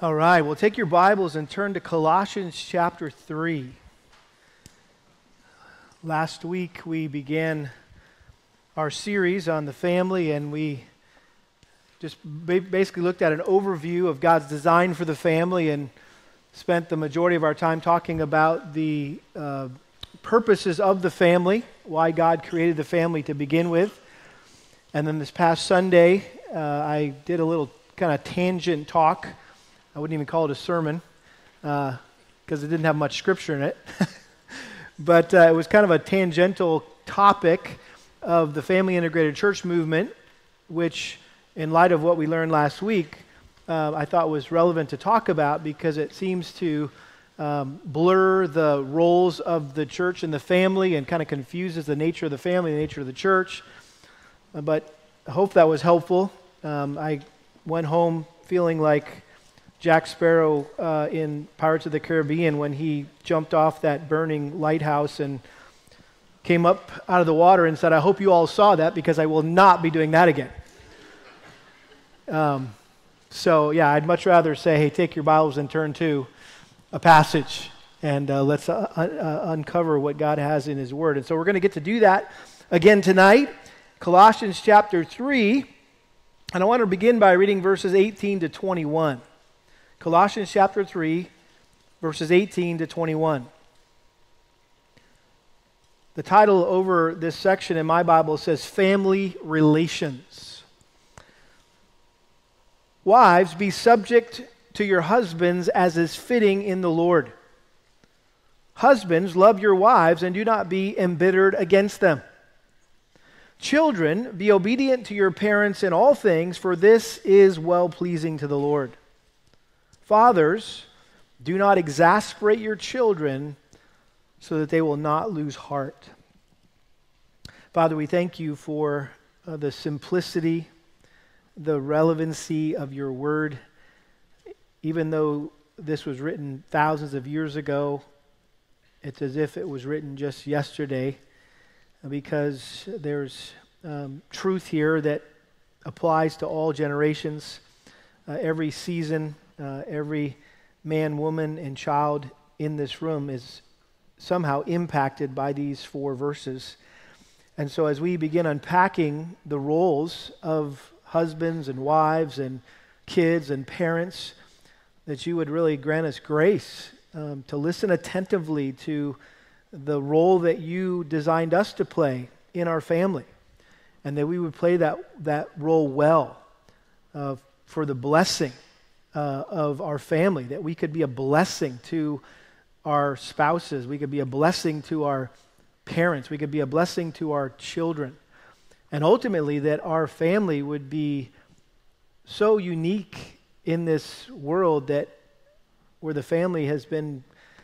All right, well, take your Bibles and turn to Colossians chapter 3. Last week we began our series on the family, and we just basically looked at an overview of God's design for the family and spent the majority of our time talking about the purposes of the family, why God created the family to begin with. And then this past Sunday, I did a little kind of tangent talk. I wouldn't even call it a sermon because it didn't have much scripture in it. But it was kind of a tangential topic of the Family Integrated Church movement, which, in light of what we learned last week, I thought was relevant to talk about because it seems to blur the roles of the church and the family and kind of confuses the nature of the family, the nature of the church. But I hope that was helpful. I went home feeling like Jack Sparrow in Pirates of the Caribbean when he jumped off that burning lighthouse and came up out of the water and said, "I hope you all saw that because I will not be doing that again." So yeah, I'd much rather say, hey, take your Bibles and turn to a passage and let's uncover what God has in His Word. And so we're going to get to do that again tonight. Colossians chapter 3, and I want to begin by reading verses 18 to 21. Colossians chapter 3, verses 18 to 21. The title over this section in my Bible says, Family Relations. Wives, be subject to your husbands as is fitting in the Lord. Husbands, love your wives and do not be embittered against them. Children, be obedient to your parents in all things, for this is well-pleasing to the Lord. Fathers, do not exasperate your children so that they will not lose heart. Father, we thank you for the simplicity, the relevancy of your word. Even though this was written thousands of years ago, it's as if it was written just yesterday, because there's truth here that applies to all generations, every season. Every man, woman, and child in this room is somehow impacted by these 4 verses. And so as we begin unpacking the roles of husbands and wives and kids and parents, that you would really grant us grace to listen attentively to the role that you designed us to play in our family, and that we would play that role well for the blessing of our family, that we could be a blessing to our spouses, we could be a blessing to our parents, we could be a blessing to our children, and ultimately that our family would be so unique in this world that where the family has been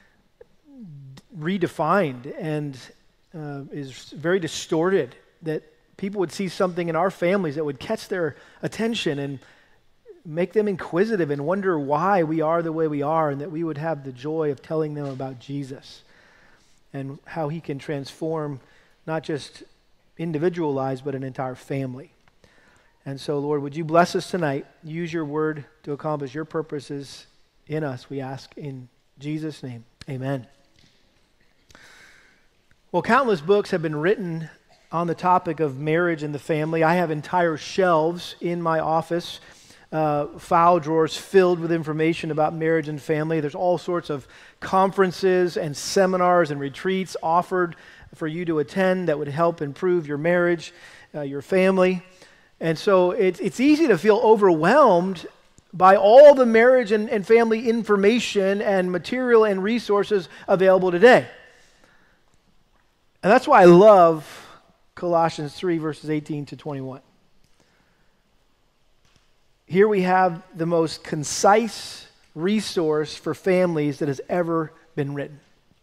redefined and is very distorted, that people would see something in our families that would catch their attention and make them inquisitive and wonder why we are the way we are, and that we would have the joy of telling them about Jesus and how He can transform not just individual lives, but an entire family. And so, Lord, would you bless us tonight? Use your word to accomplish your purposes in us, we ask in Jesus' name. Amen. Well, countless books have been written on the topic of marriage and the family. I have entire shelves in my office, file drawers filled with information about marriage and family. There's all sorts of conferences and seminars and retreats offered for you to attend that would help improve your marriage, your family. And so it's easy to feel overwhelmed by all the marriage and family information and material and resources available today. And that's why I love Colossians 3, verses 18 to 21. Here we have the most concise resource for families that has ever been written.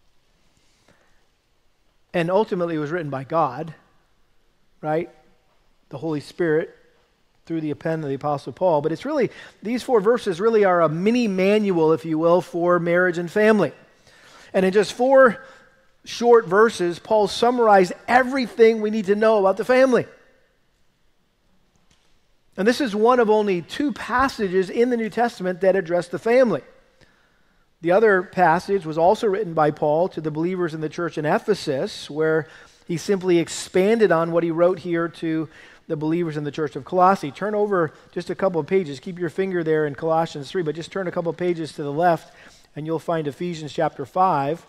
And ultimately it was written by God, right? The Holy Spirit through the pen of the Apostle Paul. But it's really, these 4 verses really are a mini manual, if you will, for marriage and family. And in just 4 short verses, Paul summarized everything we need to know about the family. And this is one of only 2 passages in the New Testament that address the family. The other passage was also written by Paul to the believers in the church in Ephesus, where he simply expanded on what he wrote here to the believers in the church of Colossae. Turn over just a couple of pages. Keep your finger there in Colossians 3, but just turn a couple of pages to the left, and you'll find Ephesians chapter 5.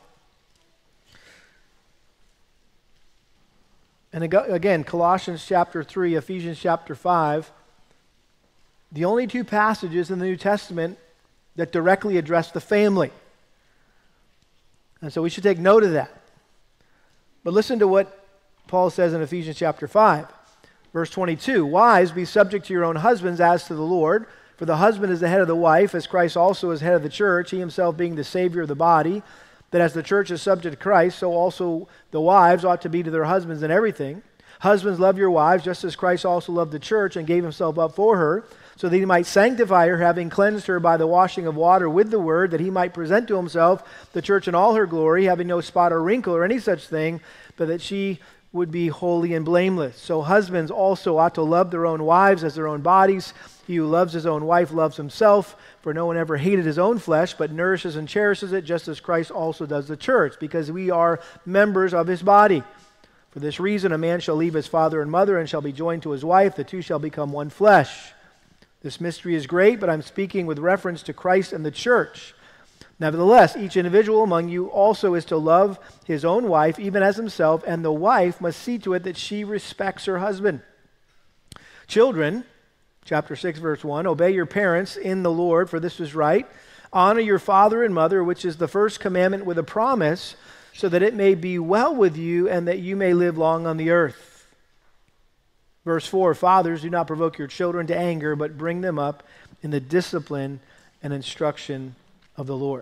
And again, Colossians chapter 3, Ephesians chapter 5, the only 2 passages in the New Testament that directly address the family. And so we should take note of that. But listen to what Paul says in Ephesians chapter 5, verse 22. Wives, be subject to your own husbands as to the Lord, for the husband is the head of the wife, as Christ also is head of the church, he himself being the Savior of the body. That as the church is subject to Christ, so also the wives ought to be to their husbands in everything. Husbands, love your wives, just as Christ also loved the church and gave himself up for her, so that he might sanctify her, having cleansed her by the washing of water with the word, that he might present to himself the church in all her glory, having no spot or wrinkle or any such thing, but that she would be holy and blameless. So husbands also ought to love their own wives as their own bodies. He who loves his own wife loves himself, for no one ever hated his own flesh, but nourishes and cherishes it, just as Christ also does the church, because we are members of his body. For this reason, a man shall leave his father and mother and shall be joined to his wife. The 2 shall become one flesh. This mystery is great, but I'm speaking with reference to Christ and the church. Nevertheless, each individual among you also is to love his own wife, even as himself, and the wife must see to it that she respects her husband. Children, chapter 6, verse 1, obey your parents in the Lord, for this is right. Honor your father and mother, which is the first commandment with a promise, so that it may be well with you and that you may live long on the earth. Verse 4, fathers, do not provoke your children to anger, but bring them up in the discipline and instruction of the Lord.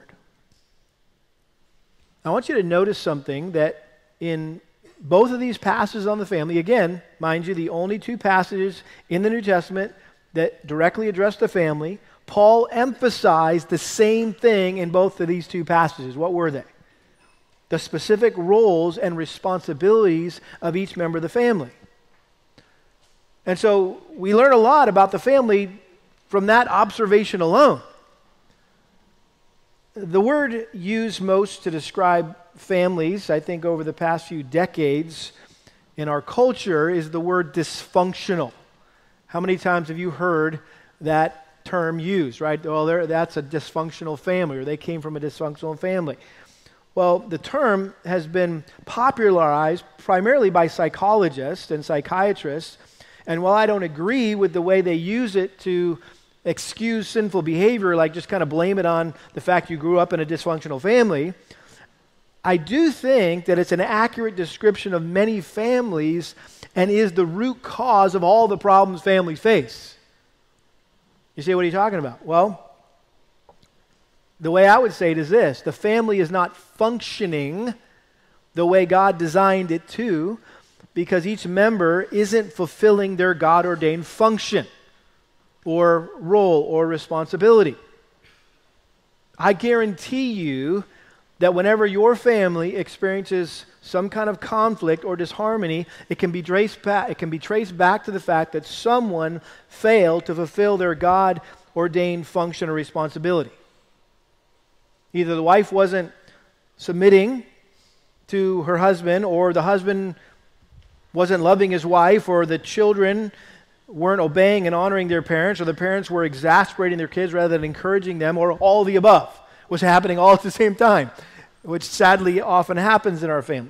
I want you to notice something that in both of these passages on the family, again, mind you, the only 2 passages in the New Testament that directly address the family, Paul emphasized the same thing in both of these 2 passages. What were they? The specific roles and responsibilities of each member of the family. And so we learn a lot about the family from that observation alone. The word used most to describe families, I think over the past few decades in our culture, is the word dysfunctional. How many times have you heard that term used, right? Well, that's a dysfunctional family, or they came from a dysfunctional family. Well, the term has been popularized primarily by psychologists and psychiatrists, and while I don't agree with the way they use it to excuse sinful behavior, like just kind of blame it on the fact you grew up in a dysfunctional family, I do think that it's an accurate description of many families and is the root cause of all the problems families face. You say, what are you talking about? Well, the way I would say it is this: the family is not functioning the way God designed it to, because each member isn't fulfilling their God-ordained function or role or responsibility. I guarantee you that whenever your family experiences some kind of conflict or disharmony, it can be traced back to the fact that someone failed to fulfill their God-ordained function or responsibility. Either the wife wasn't submitting to her husband, or the husband wasn't loving his wife, or the children weren't obeying and honoring their parents, or the parents were exasperating their kids rather than encouraging them, or all the above was happening all at the same time, which sadly often happens in our families.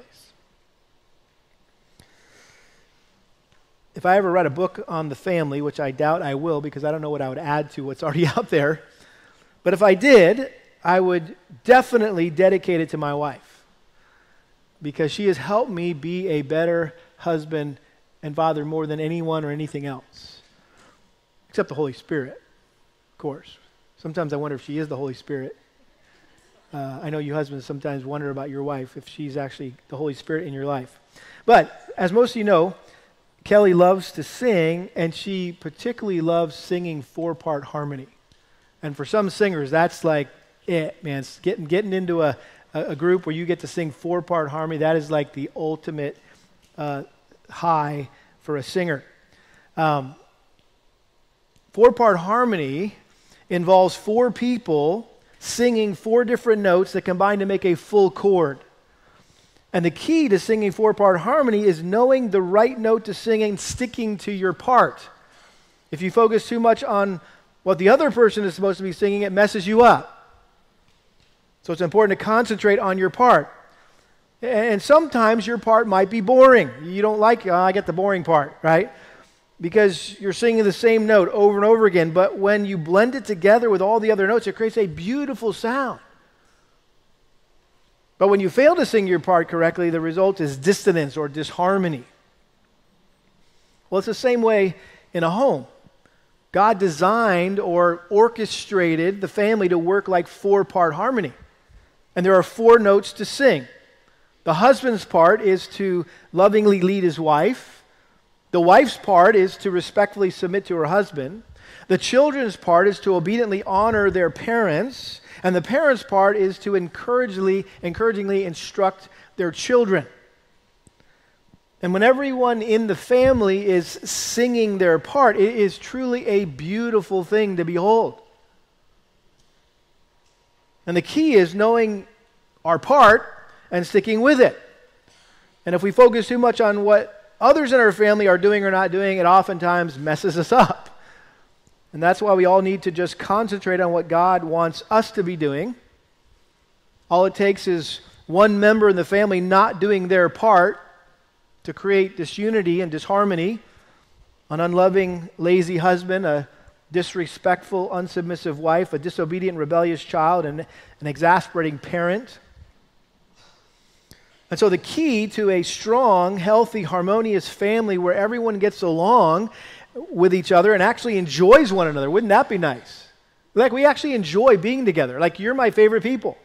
If I ever write a book on the family, which I doubt I will because I don't know what I would add to what's already out there, but if I did, I would definitely dedicate it to my wife, because she has helped me be a better husband and father more than anyone or anything else, except the Holy Spirit, of course. Sometimes I wonder if she is the Holy Spirit. I know you husbands sometimes wonder about your wife, if she's actually the Holy Spirit in your life. But as most of you know, Kelly loves to sing, and she particularly loves singing 4-part harmony. And for some singers, that's like it, man. Getting into a group where you get to sing 4-part harmony, that is like the ultimate high for a singer. Four-part harmony involves four people singing four different notes that combine to make a full chord. And the key to singing four-part harmony is knowing the right note to sing and sticking to your part. If you focus too much on what the other person is supposed to be singing, it messes you up. So it's important to concentrate on your part. And sometimes your part might be boring. You don't like, I get the boring part, right? Because you're singing the same note over and over again. But when you blend it together with all the other notes, it creates a beautiful sound. But when you fail to sing your part correctly, the result is dissonance or disharmony. Well, it's the same way in a home. God designed or orchestrated the family to work like four-part harmony. And there are four notes to sing. The husband's part is to lovingly lead his wife. The wife's part is to respectfully submit to her husband. The children's part is to obediently honor their parents. And the parents' part is to encouragingly instruct their children. And when everyone in the family is singing their part, it is truly a beautiful thing to behold. And the key is knowing our part and sticking with it. And if we focus too much on what others in our family are doing or not doing, it oftentimes messes us up. And that's why we all need to just concentrate on what God wants us to be doing. All it takes is one member in the family not doing their part to create disunity and disharmony, an unloving, lazy husband, a disrespectful, unsubmissive wife, a disobedient, rebellious child, and an exasperating parent. And so the key to a strong, healthy, harmonious family where everyone gets along with each other and actually enjoys one another, wouldn't that be nice? Like, we actually enjoy being together. Like, you're my favorite people.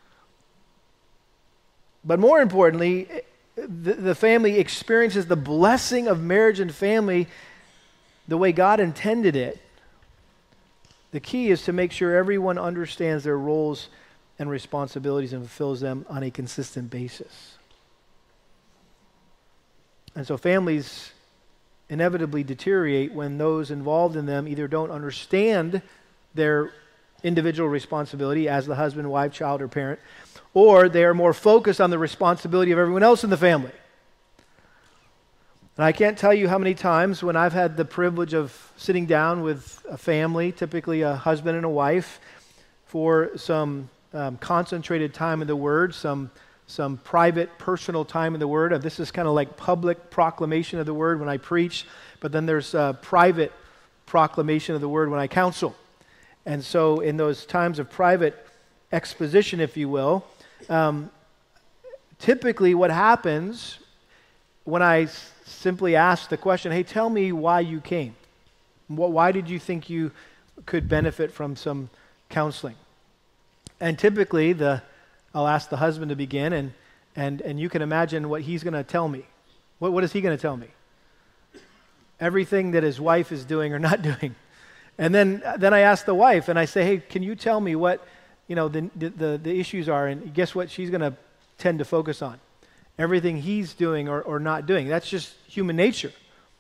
But more importantly, the family experiences the blessing of marriage and family the way God intended it. The key is to make sure everyone understands their roles and responsibilities and fulfills them on a consistent basis. And so families inevitably deteriorate when those involved in them either don't understand their individual responsibility as the husband, wife, child, or parent, or they are more focused on the responsibility of everyone else in the family. And I can't tell you how many times when I've had the privilege of sitting down with a family, typically a husband and a wife, for some concentrated time in the Word, some private, personal time in the Word. This is kind of like public proclamation of the Word when I preach, but then there's private proclamation of the Word when I counsel. And so in those times of private exposition, if you will, typically what happens when I simply ask the question, hey, tell me why you came. Why did you think you could benefit from some counseling? And typically I'll ask the husband to begin, and you can imagine what he's going to tell me. What is he going to tell me? Everything that his wife is doing or not doing. And then I ask the wife, and I say, hey, can you tell me what the issues are? And guess what she's going to tend to focus on? Everything he's doing or not doing. That's just human nature.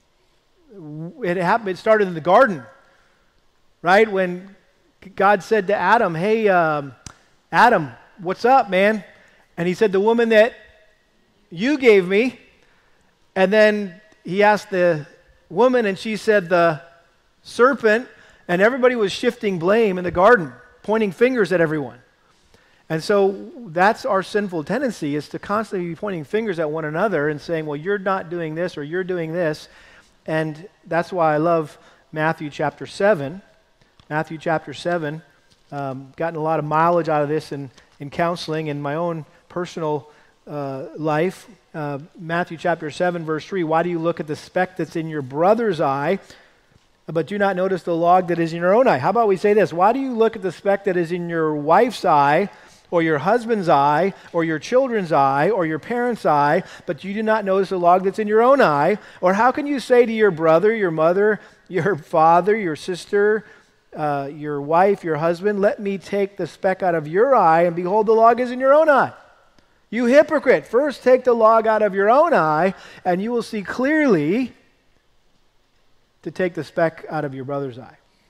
It started in the garden, right? When God said to Adam, hey, Adam, what's up, man? And he said, the woman that you gave me. And then he asked the woman, and she said, the serpent. And everybody was shifting blame in the garden, pointing fingers at everyone. And so that's our sinful tendency, is to constantly be pointing fingers at one another and saying, well, you're not doing this or you're doing this. And that's why I love Matthew chapter 7. Matthew chapter 7, gotten a lot of mileage out of this in counseling in my own personal life. Matthew chapter 7, verse 3, why do you look at the speck that's in your brother's eye, but do not notice the log that is in your own eye? How about we say this? Why do you look at the speck that is in your wife's eye, or your husband's eye, or your children's eye, or your parents' eye, but you do not notice the log that's in your own eye? Or how can you say to your brother, your mother, your father, your sister, your wife, your husband, let me take the speck out of your eye, and behold, the log is in your own eye? You hypocrite, first take the log out of your own eye, and you will see clearly to take the speck out of your brother's eye.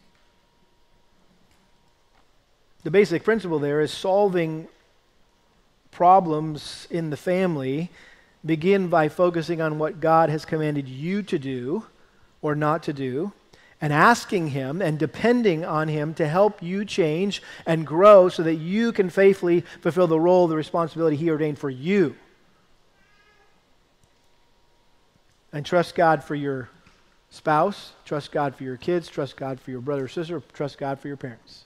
the basic principle there is solving problems in the family begin by focusing on what God has commanded you to do or not to do, and asking Him and depending on Him to help you change and grow so that you can faithfully fulfill the role, the responsibility He ordained for you. And trust God for your spouse, trust God for your kids, trust God for your brother or sister, trust God for your parents.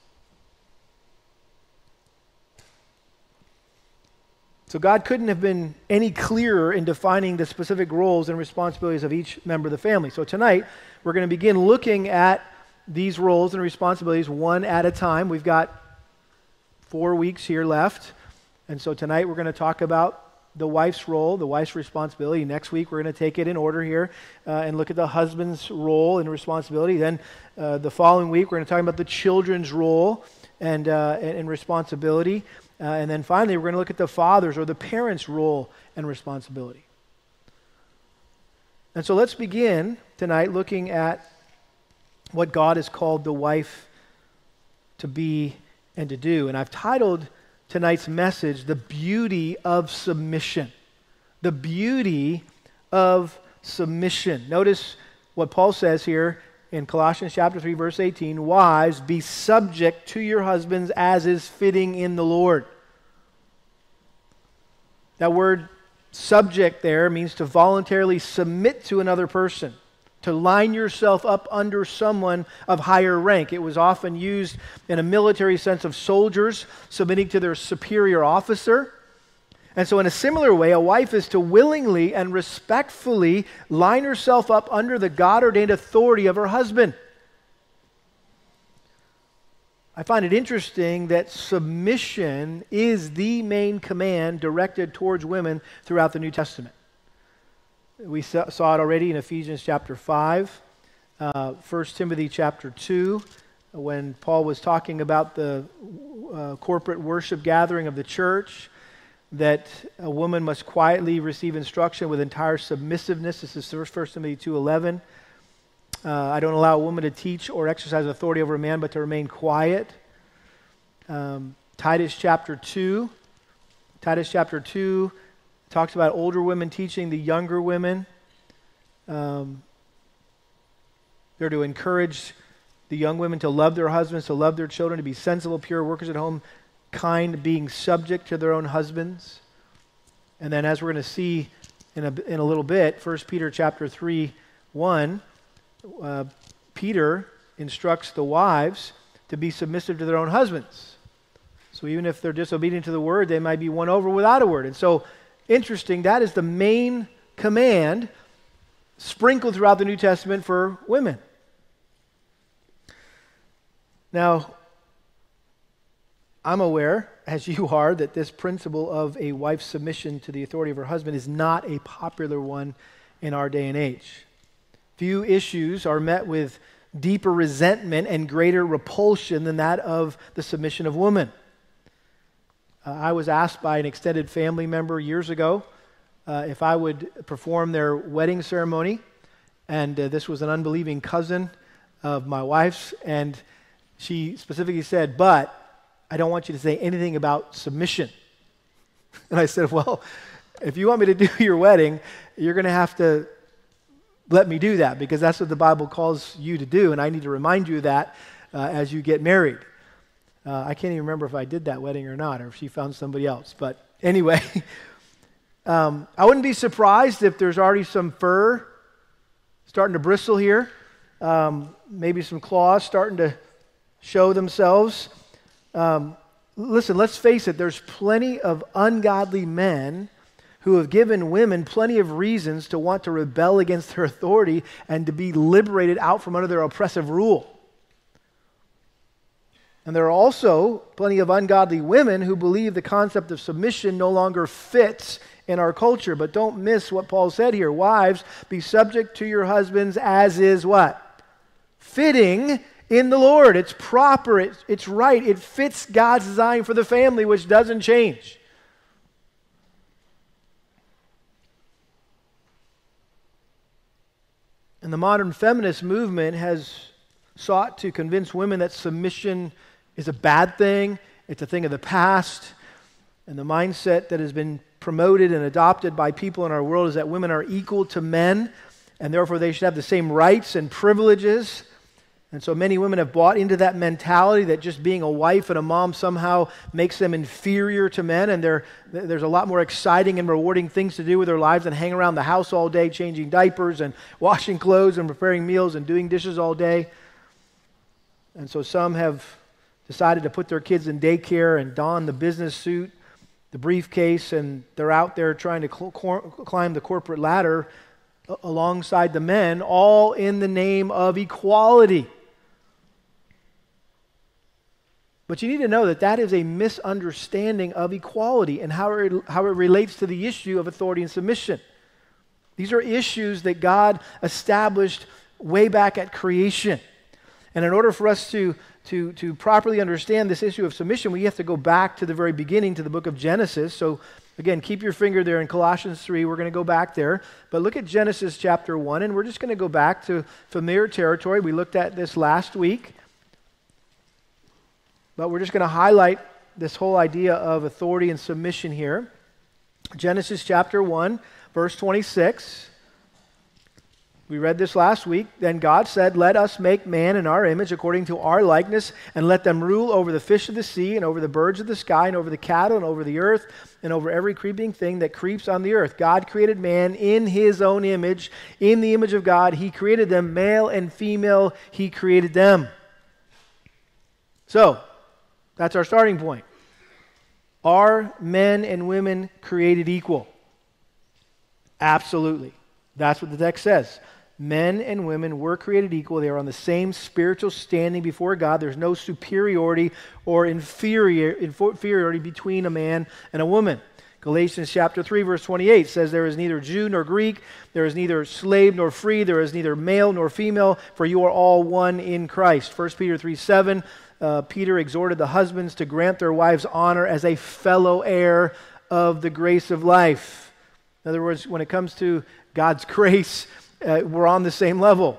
So God couldn't have been any clearer in defining the specific roles and responsibilities of each member of the family. So tonight, we're going to begin looking at these roles and responsibilities one at a time. We've got 4 weeks here left. And so tonight, we're going to talk about the wife's role, the wife's responsibility. Next week, we're going to take it in order here and look at the husband's role and responsibility. Then the following week, we're going to talk about the children's role and responsibility. And then finally, we're going to look at the father's or the parents' role and responsibility. And so let's begin tonight looking at what God has called the wife to be and to do. And I've titled tonight's message, The Beauty of Submission. The beauty of submission. Notice what Paul says here in Colossians chapter 3, verse 18, wives, be subject to your husbands as is fitting in the Lord. That word subject there means to voluntarily submit to another person, to line yourself up under someone of higher rank. It was often used in a military sense of soldiers submitting to their superior officer. And so in a similar way, a wife is to willingly and respectfully line herself up under the God-ordained authority of her husband. I find it interesting that submission is the main command directed towards women throughout the New Testament. We saw it already in Ephesians chapter 5, 1 Timothy chapter 2, when Paul was talking about the corporate worship gathering of the church, that a woman must quietly receive instruction with entire submissiveness. This is 1 Timothy 2:11. I don't allow a woman to teach or exercise authority over a man, but to remain quiet. Titus chapter 2 talks about older women teaching the younger women. They're to encourage the young women to love their husbands, to love their children, to be sensible, pure workers at home, kind, being subject to their own husbands. And then as we're going to see in a little bit, 1 Peter chapter 3:1, Peter instructs the wives to be submissive to their own husbands. So even if they're disobedient to the word, they might be won over without a word. And so, interesting, that is the main command sprinkled throughout the New Testament for women. Now, I'm aware, as you are, that this principle of a wife's submission to the authority of her husband is not a popular one in our day and age. Few issues are met with deeper resentment and greater repulsion than that of the submission of women. I was asked by an extended family member years ago if I would perform their wedding ceremony, and this was an unbelieving cousin of my wife's, and she specifically said, but I don't want you to say anything about submission. And I said, well, if you want me to do your wedding, you're going to have to let me do that, because that's what the Bible calls you to do, and I need to remind you of that as you get married. I can't even remember if I did that wedding or not, or if she found somebody else. But anyway, I wouldn't be surprised if there's already some fur starting to bristle here, maybe some claws starting to show themselves. Listen, let's face it, there's plenty of ungodly men who have given women plenty of reasons to want to rebel against their authority and to be liberated out from under their oppressive rule. And there are also plenty of ungodly women who believe the concept of submission no longer fits in our culture. But don't miss what Paul said here. Wives, be subject to your husbands as is what? Fitting in the Lord. It's proper. It's right. It fits God's design for the family, which doesn't change. And the modern feminist movement has sought to convince women that submission is a bad thing, It's a thing of the past. And the mindset that has been promoted and adopted by people in our world is that women are equal to men, and therefore they should have the same rights and privileges. And so many women have bought into that mentality that just being a wife and a mom somehow makes them inferior to men, and there's a lot more exciting and rewarding things to do with their lives than hang around the house all day changing diapers and washing clothes and preparing meals and doing dishes all day. And so some have decided to put their kids in daycare and don the business suit, the briefcase, and they're out there trying to climb the corporate ladder alongside the men, all in the name of equality. But you need to know that that is a misunderstanding of equality and how it relates to the issue of authority and submission. These are issues that God established way back at creation. And in order for us to properly understand this issue of submission, we have to go back to the very beginning, to the book of Genesis. So again, keep your finger there in Colossians 3. We're going to go back there. But look at Genesis chapter 1, and we're just going to go back to familiar territory. We looked at this last week. But we're just going to highlight this whole idea of authority and submission here. Genesis chapter 1, verse 26. We read this last week. Then God said, "Let us make man in our image according to our likeness, and let them rule over the fish of the sea, and over the birds of the sky, and over the cattle, and over the earth, and over every creeping thing that creeps on the earth." God created man in his own image. In the image of God, he created them. Male and female, he created them. So, that's our starting point. Are men and women created equal? Absolutely. That's what the text says. Men and women were created equal. They are on the same spiritual standing before God. There's no superiority or inferiority between a man and a woman. Galatians chapter 3, verse 28 says, "There is neither Jew nor Greek, there is neither slave nor free, there is neither male nor female, for you are all one in Christ." 1 Peter 3:7, Peter exhorted the husbands to grant their wives honor as a fellow heir of the grace of life. In other words, when it comes to God's grace, we're on the same level.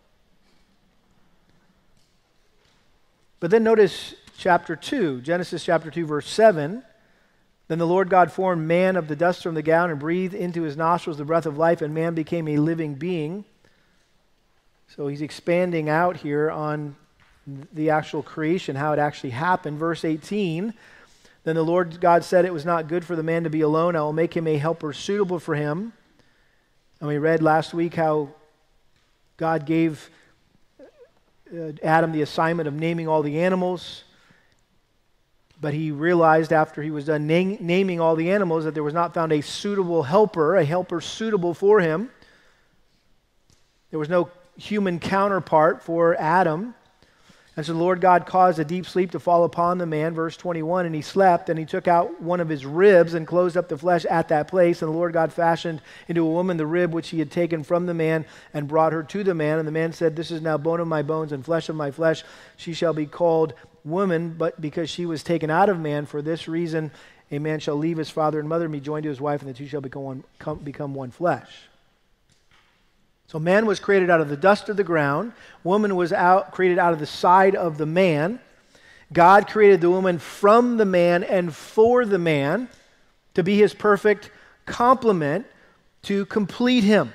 But then notice chapter 2, Genesis chapter 2, verse 7. "Then the Lord God formed man of the dust from the ground and breathed into his nostrils the breath of life, and man became a living being." So he's expanding out here on the actual creation, how it actually happened. Verse 18, "Then the Lord God said, it was not good for the man to be alone. I will make him a helper suitable for him." And we read last week how God gave Adam the assignment of naming all the animals. But he realized after he was done naming all the animals that there was not found a suitable helper, a helper suitable for him. There was no human counterpart for Adam. And so the Lord God caused a deep sleep to fall upon the man, verse 21, "And he slept, and he took out one of his ribs and closed up the flesh at that place. And the Lord God fashioned into a woman the rib which he had taken from the man and brought her to the man. And the man said, 'This is now bone of my bones and flesh of my flesh. She shall be called woman, but because she was taken out of man, for this reason a man shall leave his father and mother and be joined to his wife, and the two shall become one flesh.'" So man was created out of the dust of the ground. Woman was created out of the side of the man. God created the woman from the man and for the man to be his perfect complement to complete him.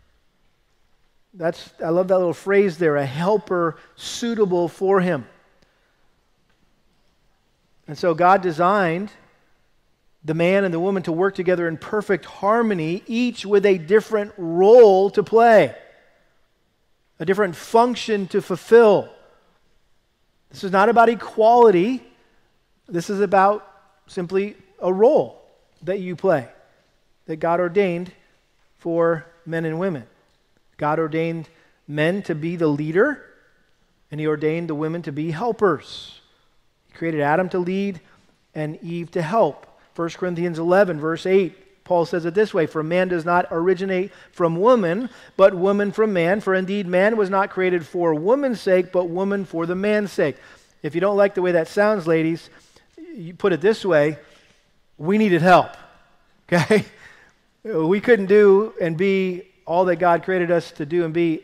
I love that little phrase there, a helper suitable for him. And so God designed the man and the woman to work together in perfect harmony, each with a different role to play, a different function to fulfill. This is not about equality. This is about simply a role that you play, that God ordained for men and women. God ordained men to be the leader, and he ordained the women to be helpers. He created Adam to lead and Eve to help. 1 Corinthians 11, verse 8, Paul says it this way, "For man does not originate from woman, but woman from man. For indeed man was not created for woman's sake, but woman for the man's sake." If you don't like the way that sounds, ladies, you put it this way, we needed help, okay? We couldn't do and be all that God created us to do and be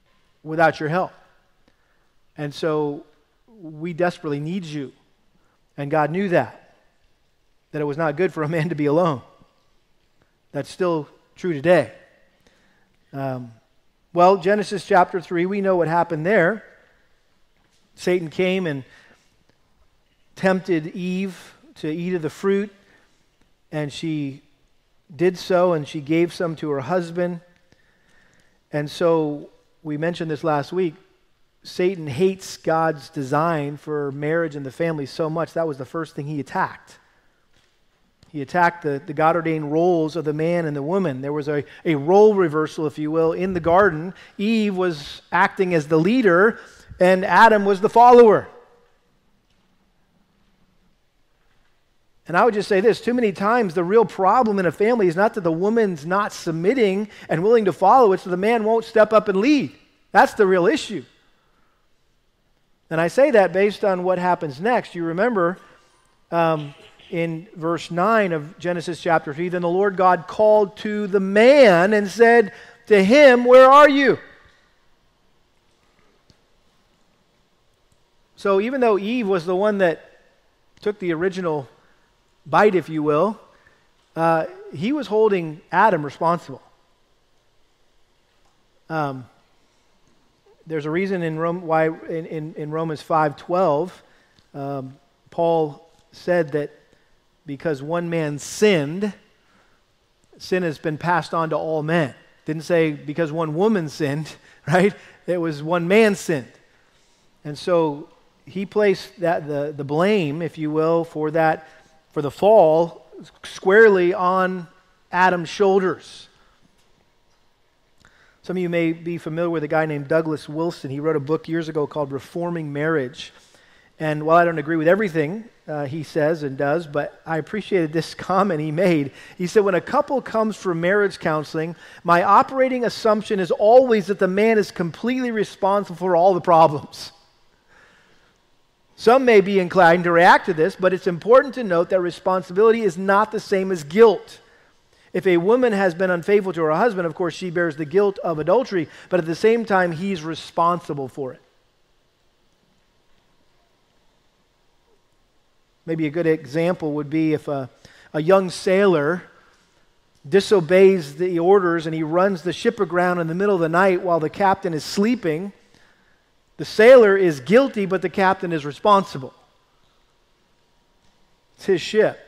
without your help. And so we desperately need you. And God knew that it was not good for a man to be alone. That's still true today. Well, Genesis chapter 3, we know what happened there. Satan came and tempted Eve to eat of the fruit, and she did so, and she gave some to her husband. And so, we mentioned this last week, Satan hates God's design for marriage and the family so much, that was the first thing he attacked. He attacked the God-ordained roles of the man and the woman. There was a role reversal, if you will, in the garden. Eve was acting as the leader, and Adam was the follower. And I would just say this, too many times the real problem in a family is not that the woman's not submitting and willing to follow, it's that the man won't step up and lead. That's the real issue. And I say that based on what happens next. You remember in verse 9 of Genesis chapter 3, then the Lord God called to the man and said to him, where are you? So even though Eve was the one that took the original bite, if you will, he was holding Adam responsible. There's a reason in why in Romans 5:12, Paul said that because one man sinned, sin has been passed on to all men. Didn't say because one woman sinned, right? It was one man sinned. And so he placed that the blame, if you will, for the fall squarely on Adam's shoulders. Some of you may be familiar with a guy named Douglas Wilson. He wrote a book years ago called Reforming Marriage. And while I don't agree with everything he says and does, but I appreciated this comment he made. He said, when a couple comes for marriage counseling, my operating assumption is always that the man is completely responsible for all the problems. Some may be inclined to react to this, but it's important to note that responsibility is not the same as guilt. If a woman has been unfaithful to her husband, of course, she bears the guilt of adultery, but at the same time, he's responsible for it. Maybe a good example would be if a young sailor disobeys the orders and he runs the ship aground in the middle of the night while the captain is sleeping. The sailor is guilty, but the captain is responsible. It's his ship.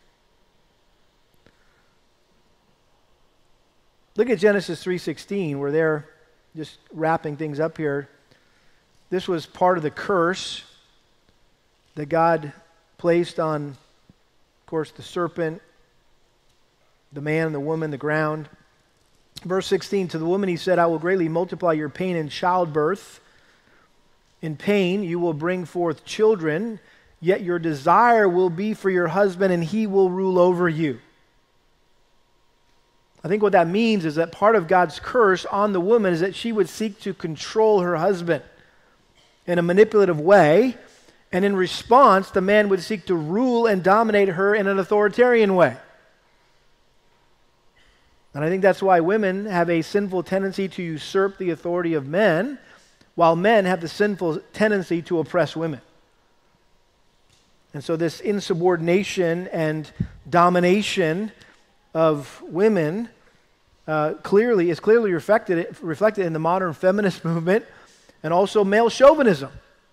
Look at Genesis 3:16, where they're just wrapping things up here. This was part of the curse that God placed on, of course, the serpent, the man, the woman, the ground. Verse 16, to the woman he said, I will greatly multiply your pain in childbirth. In pain you will bring forth children, yet your desire will be for your husband, and he will rule over you. I think what that means is that part of God's curse on the woman is that she would seek to control her husband in a manipulative way, and in response, the man would seek to rule and dominate her in an authoritarian way. And I think that's why women have a sinful tendency to usurp the authority of men, while men have the sinful tendency to oppress women. And so this insubordination and domination of women is clearly reflected in the modern feminist movement and also male chauvinism.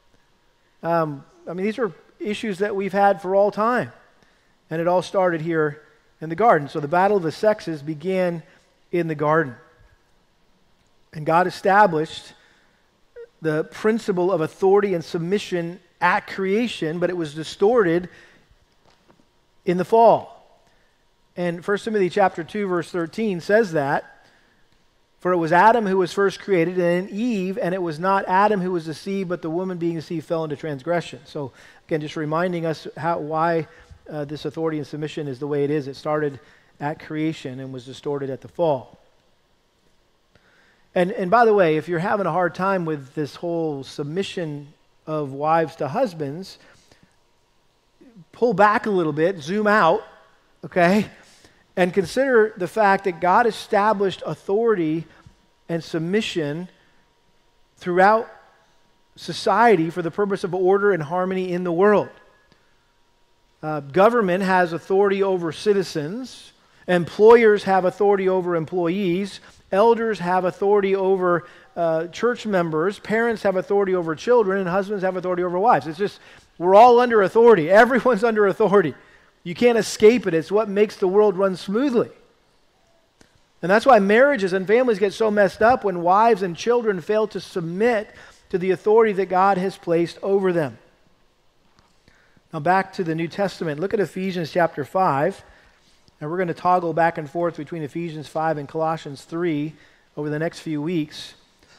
These are issues that we've had for all time. And it all started here in the garden. So the battle of the sexes began in the garden. And God established the principle of authority and submission at creation, but it was distorted in the fall. And 1 Timothy chapter 2, verse 13 says that, for it was Adam who was first created, and then Eve, and it was not Adam who was deceived, but the woman being deceived fell into transgression. So again, just reminding us why this authority and submission is the way it is. It started at creation and was distorted at the fall. And by the way, if you're having a hard time with this whole submission of wives to husbands, pull back a little bit, zoom out, okay? And consider the fact that God established authority and submission throughout society for the purpose of order and harmony in the world. Government has authority over citizens. Employers have authority over employees. Elders have authority over church members. Parents have authority over children. And husbands have authority over wives. It's just, we're all under authority. Everyone's under authority. You can't escape it. It's what makes the world run smoothly. And that's why marriages and families get so messed up when wives and children fail to submit to the authority that God has placed over them. Now back to the New Testament. Look at Ephesians chapter 5. And we're going to toggle back and forth between Ephesians 5 and Colossians 3 over the next few weeks.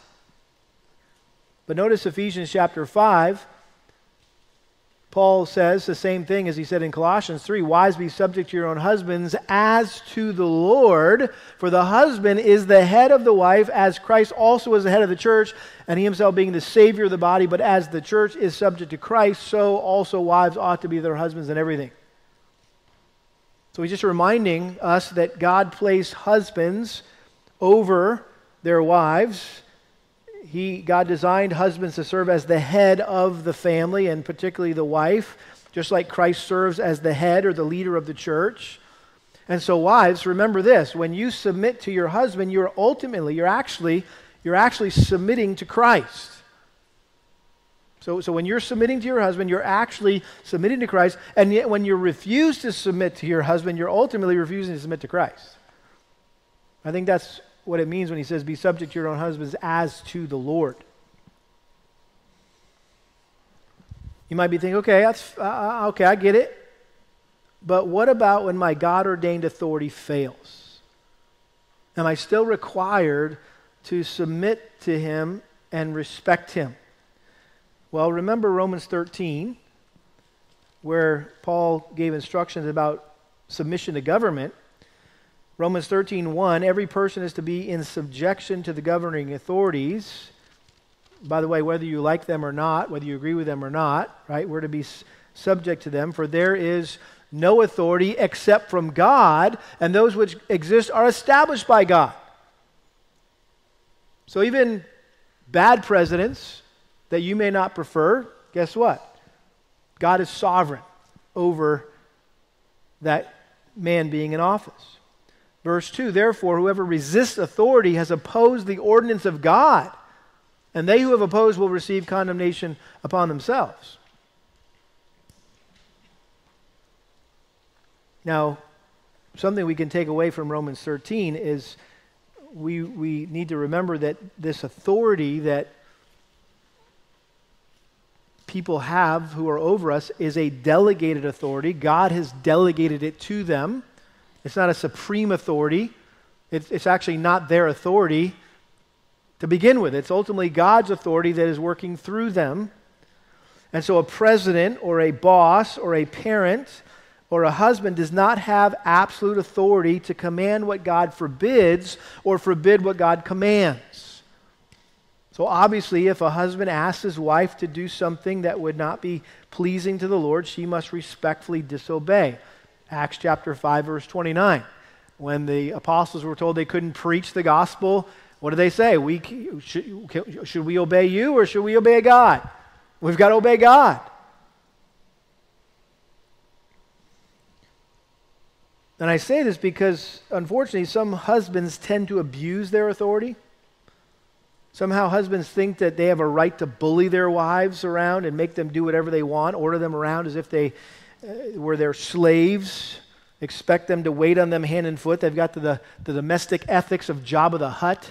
But notice Ephesians chapter 5, Paul says the same thing as he said in Colossians 3, wives, be subject to your own husbands as to the Lord, for the husband is the head of the wife, as Christ also is the head of the church, and he himself being the Savior of the body. But as the church is subject to Christ, so also wives ought to be their husbands in everything. So he's just reminding us that God placed husbands over their wives. God designed husbands to serve as the head of the family, and particularly the wife, just like Christ serves as the head or the leader of the church. And so wives, remember this, when you submit to your husband, you're actually submitting to Christ. So when you're submitting to your husband, you're actually submitting to Christ, and yet when you refuse to submit to your husband, you're ultimately refusing to submit to Christ. I think that's what it means when he says, be subject to your own husbands as to the Lord. You might be thinking, okay, I get it. But what about when my God-ordained authority fails? Am I still required to submit to him and respect him? Well, remember Romans 13, where Paul gave instructions about submission to government. Romans 13:1, every person is to be in subjection to the governing authorities. By the way, whether you like them or not, whether you agree with them or not, right? We're to be subject to them, for there is no authority except from God, and those which exist are established by God. So even bad presidents that you may not prefer, guess what? God is sovereign over that man being in office. Verse 2, therefore, whoever resists authority has opposed the ordinance of God, and they who have opposed will receive condemnation upon themselves. Now, something we can take away from Romans 13 is we need to remember that this authority that people have who are over us is a delegated authority. God has delegated it to them. It's not a supreme authority. It's actually not their authority to begin with. It's ultimately God's authority that is working through them. And so a president or a boss or a parent or a husband does not have absolute authority to command what God forbids or forbid what God commands. So obviously, if a husband asks his wife to do something that would not be pleasing to the Lord, she must respectfully disobey. Acts chapter 5, verse 29. When the apostles were told they couldn't preach the gospel, what did they say? Should we obey you or should we obey God? We've got to obey God. And I say this because, unfortunately, some husbands tend to abuse their authority. Somehow husbands think that they have a right to bully their wives around and make them do whatever they want, order them around as if they were their slaves, expect them to wait on them hand and foot. They've got the domestic ethics of Jabba the Hutt.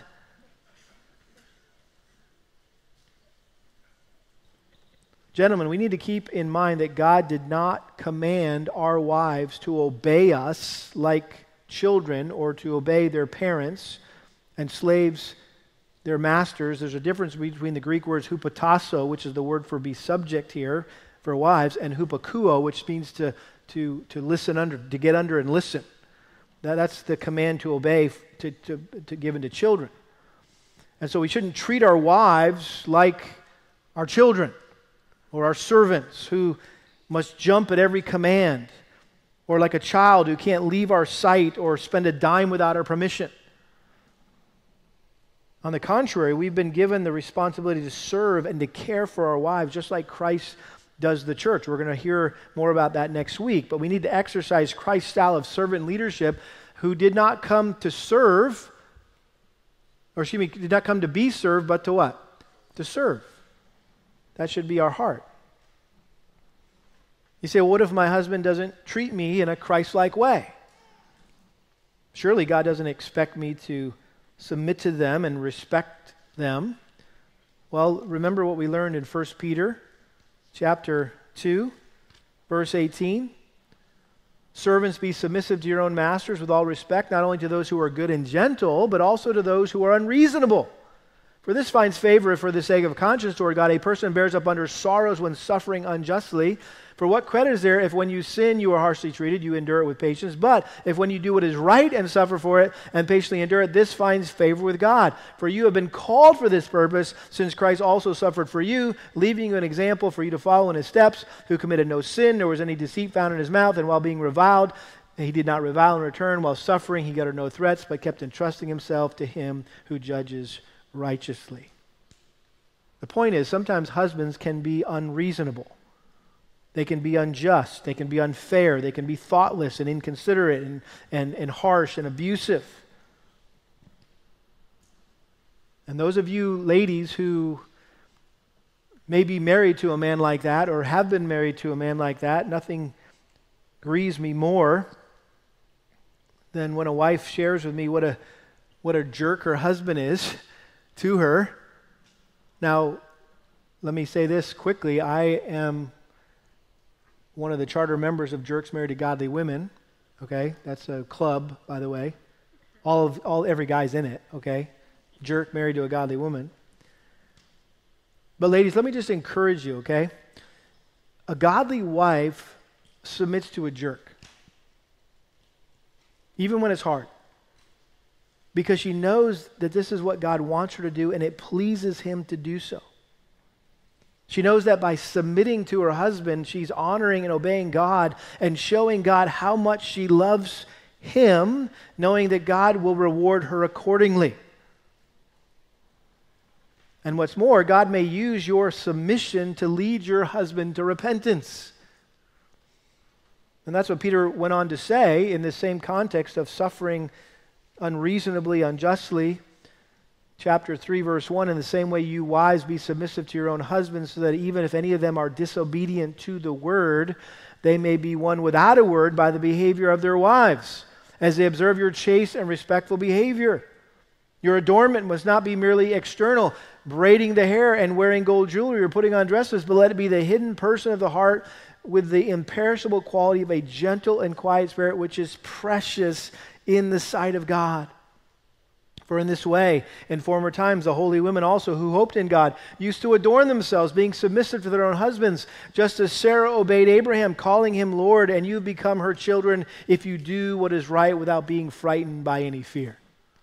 Gentlemen, we need to keep in mind that God did not command our wives to obey us like children or to obey their parents, and slaves their masters. There's a difference between the Greek words hupotasso, which is the word for be subject here for wives, and hupakuo, which means to listen under, to get under and listen. That's the command to obey, to given to children. And so we shouldn't treat our wives like our children or our servants who must jump at every command, or like a child who can't leave our sight or spend a dime without our permission. On the contrary, we've been given the responsibility to serve and to care for our wives, just like Christ does the church. We're going to hear more about that next week. But we need to exercise Christ's style of servant leadership, who did not come to serve, or excuse me, did not come to be served, but to what? To serve. That should be our heart. You say, well, what if my husband doesn't treat me in a Christ-like way? Surely God doesn't expect me to submit to them and respect them. Well, remember what we learned in 1 Peter chapter 2, verse 18. Servants, be submissive to your own masters with all respect, not only to those who are good and gentle, but also to those who are unreasonable. For this finds favor if for the sake of conscience toward God a person bears up under sorrows when suffering unjustly. For what credit is there if when you sin you are harshly treated, you endure it with patience? But if when you do what is right and suffer for it and patiently endure it, this finds favor with God. For you have been called for this purpose, since Christ also suffered for you, leaving you an example for you to follow in his steps, who committed no sin, nor was any deceit found in his mouth, and while being reviled, he did not revile in return. While suffering, he uttered no threats, but kept entrusting himself to him who judges righteously. The point is, sometimes husbands can be unreasonable. They can be unjust. They can be unfair. They can be thoughtless and inconsiderate and harsh and abusive. And those of you ladies who may be married to a man like that or have been married to a man like that, nothing grieves me more than when a wife shares with me what a jerk her husband is to her. Now, let me say this quickly. I am one of the charter members of Jerks Married to Godly Women. Okay, that's a club, by the way. Every guy's in it. Okay, jerk married to a godly woman. But ladies, let me just encourage you. Okay, a godly wife submits to a jerk, even when it's hard, because she knows that this is what God wants her to do and it pleases him to do so. She knows that by submitting to her husband, she's honoring and obeying God and showing God how much she loves him, knowing that God will reward her accordingly. And what's more, God may use your submission to lead your husband to repentance. And that's what Peter went on to say in the same context of suffering unreasonably, unjustly. Chapter 3, verse 1, in the same way you wives be submissive to your own husbands, so that even if any of them are disobedient to the word, they may be won without a word by the behavior of their wives, as they observe your chaste and respectful behavior. Your adornment must not be merely external, braiding the hair and wearing gold jewelry or putting on dresses, but let it be the hidden person of the heart with the imperishable quality of a gentle and quiet spirit, which is precious in the sight of God. For in this way, in former times, the holy women also who hoped in God used to adorn themselves, being submissive to their own husbands, just as Sarah obeyed Abraham, calling him Lord, and you become her children if you do what is right without being frightened by any fear.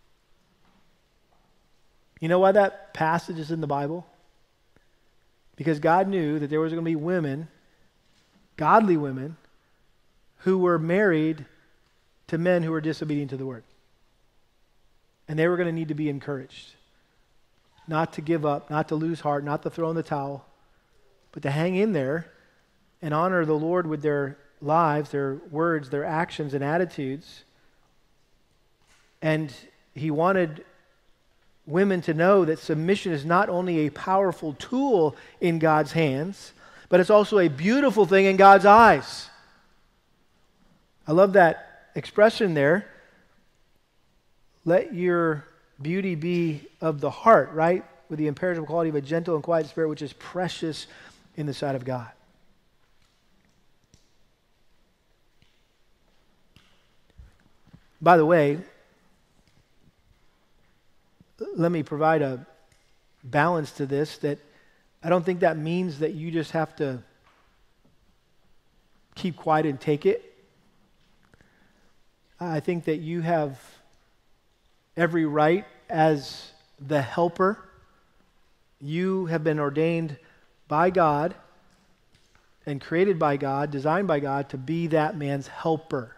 You know why that passage is in the Bible? Because God knew that there was going to be women, godly women, who were married to men who were disobedient to the word. And they were going to need to be encouraged. Not to give up, not to lose heart, not to throw in the towel, but to hang in there and honor the Lord with their lives, their words, their actions and attitudes. And he wanted women to know that submission is not only a powerful tool in God's hands, but it's also a beautiful thing in God's eyes. I love that expression there. Let your beauty be of the heart, right? With the imperishable quality of a gentle and quiet spirit, which is precious in the sight of God. By the way, let me provide a balance to this, that I don't think that means that you just have to keep quiet and take it. I think that you have every right as the helper. You have been ordained by God and created by God, designed by God to be that man's helper.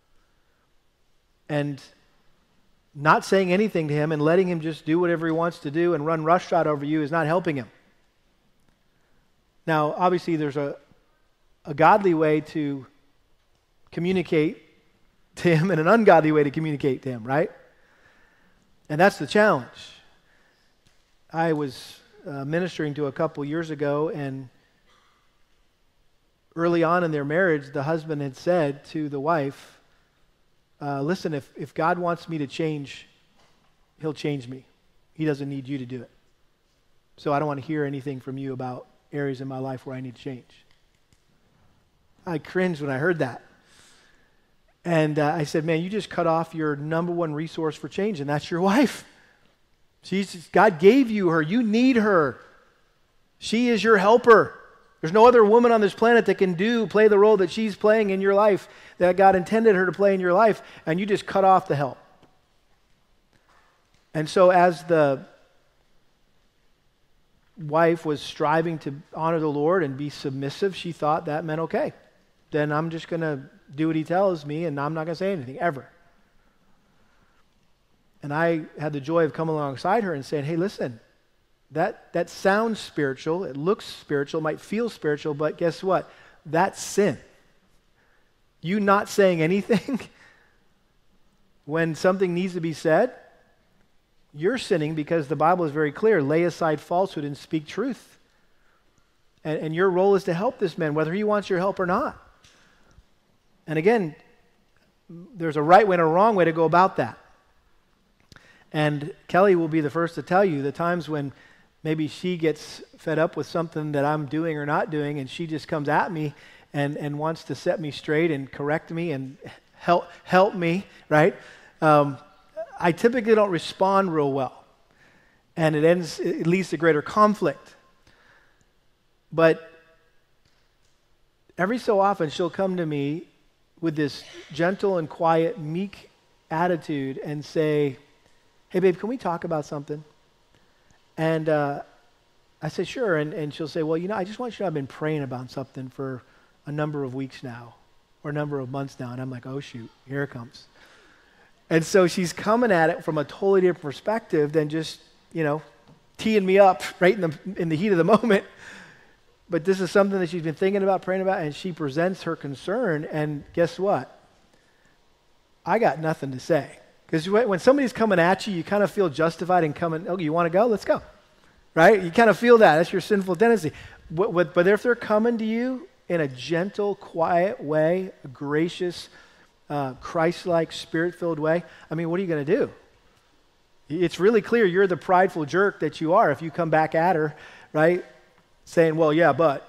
And not saying anything to him and letting him just do whatever he wants to do and run roughshod over you is not helping him. Now, obviously, there's a a godly way to communicate to him and an ungodly way to communicate to him, right? And that's the challenge. I was ministering to a couple years ago, and early on in their marriage, the husband had said to the wife, listen, if God wants me to change, he'll change me. He doesn't need you to do it. So I don't want to hear anything from you about areas in my life where I need to change. I cringed when I heard that. And I said, man, you just cut off your number one resource for change, and that's your wife. God gave you her. You need her. She is your helper. There's no other woman on this planet that can play the role that she's playing in your life, that God intended her to play in your life, and you just cut off the help. And so as the wife was striving to honor the Lord and be submissive, she thought that meant, okay, then I'm just going to do what he tells me, and I'm not going to say anything, ever. And I had the joy of coming alongside her and saying, hey, listen, that sounds spiritual, it looks spiritual, might feel spiritual, but guess what? That's sin. You not saying anything when something needs to be said, you're sinning, because the Bible is very clear. Lay aside falsehood and speak truth. And your role is to help this man, whether he wants your help or not. And again, there's a right way and a wrong way to go about that. And Kelly will be the first to tell you the times when maybe she gets fed up with something that I'm doing or not doing, and she just comes at me and wants to set me straight and correct me and help me, right? I typically don't respond real well, and it leads to greater conflict. But every so often she'll come to me with this gentle and quiet, meek attitude and say, hey babe, can we talk about something? And I say, sure. And she'll say, well, I just want you to know I've been praying about something for a number of weeks now, or a number of months now. And I'm like, oh shoot, here it comes. And so she's coming at it from a totally different perspective than just, teeing me up right in the heat of the moment. But this is something that she's been thinking about, praying about, and she presents her concern, and guess what? I got nothing to say. Because when somebody's coming at you, you kind of feel justified in coming, oh, you want to go? Let's go. Right? You kind of feel that. That's your sinful tendency. But if they're coming to you in a gentle, quiet way, a gracious, Christ-like, Spirit-filled way, what are you going to do? It's really clear you're the prideful jerk that you are if you come back at her, right? Saying, well, yeah, but.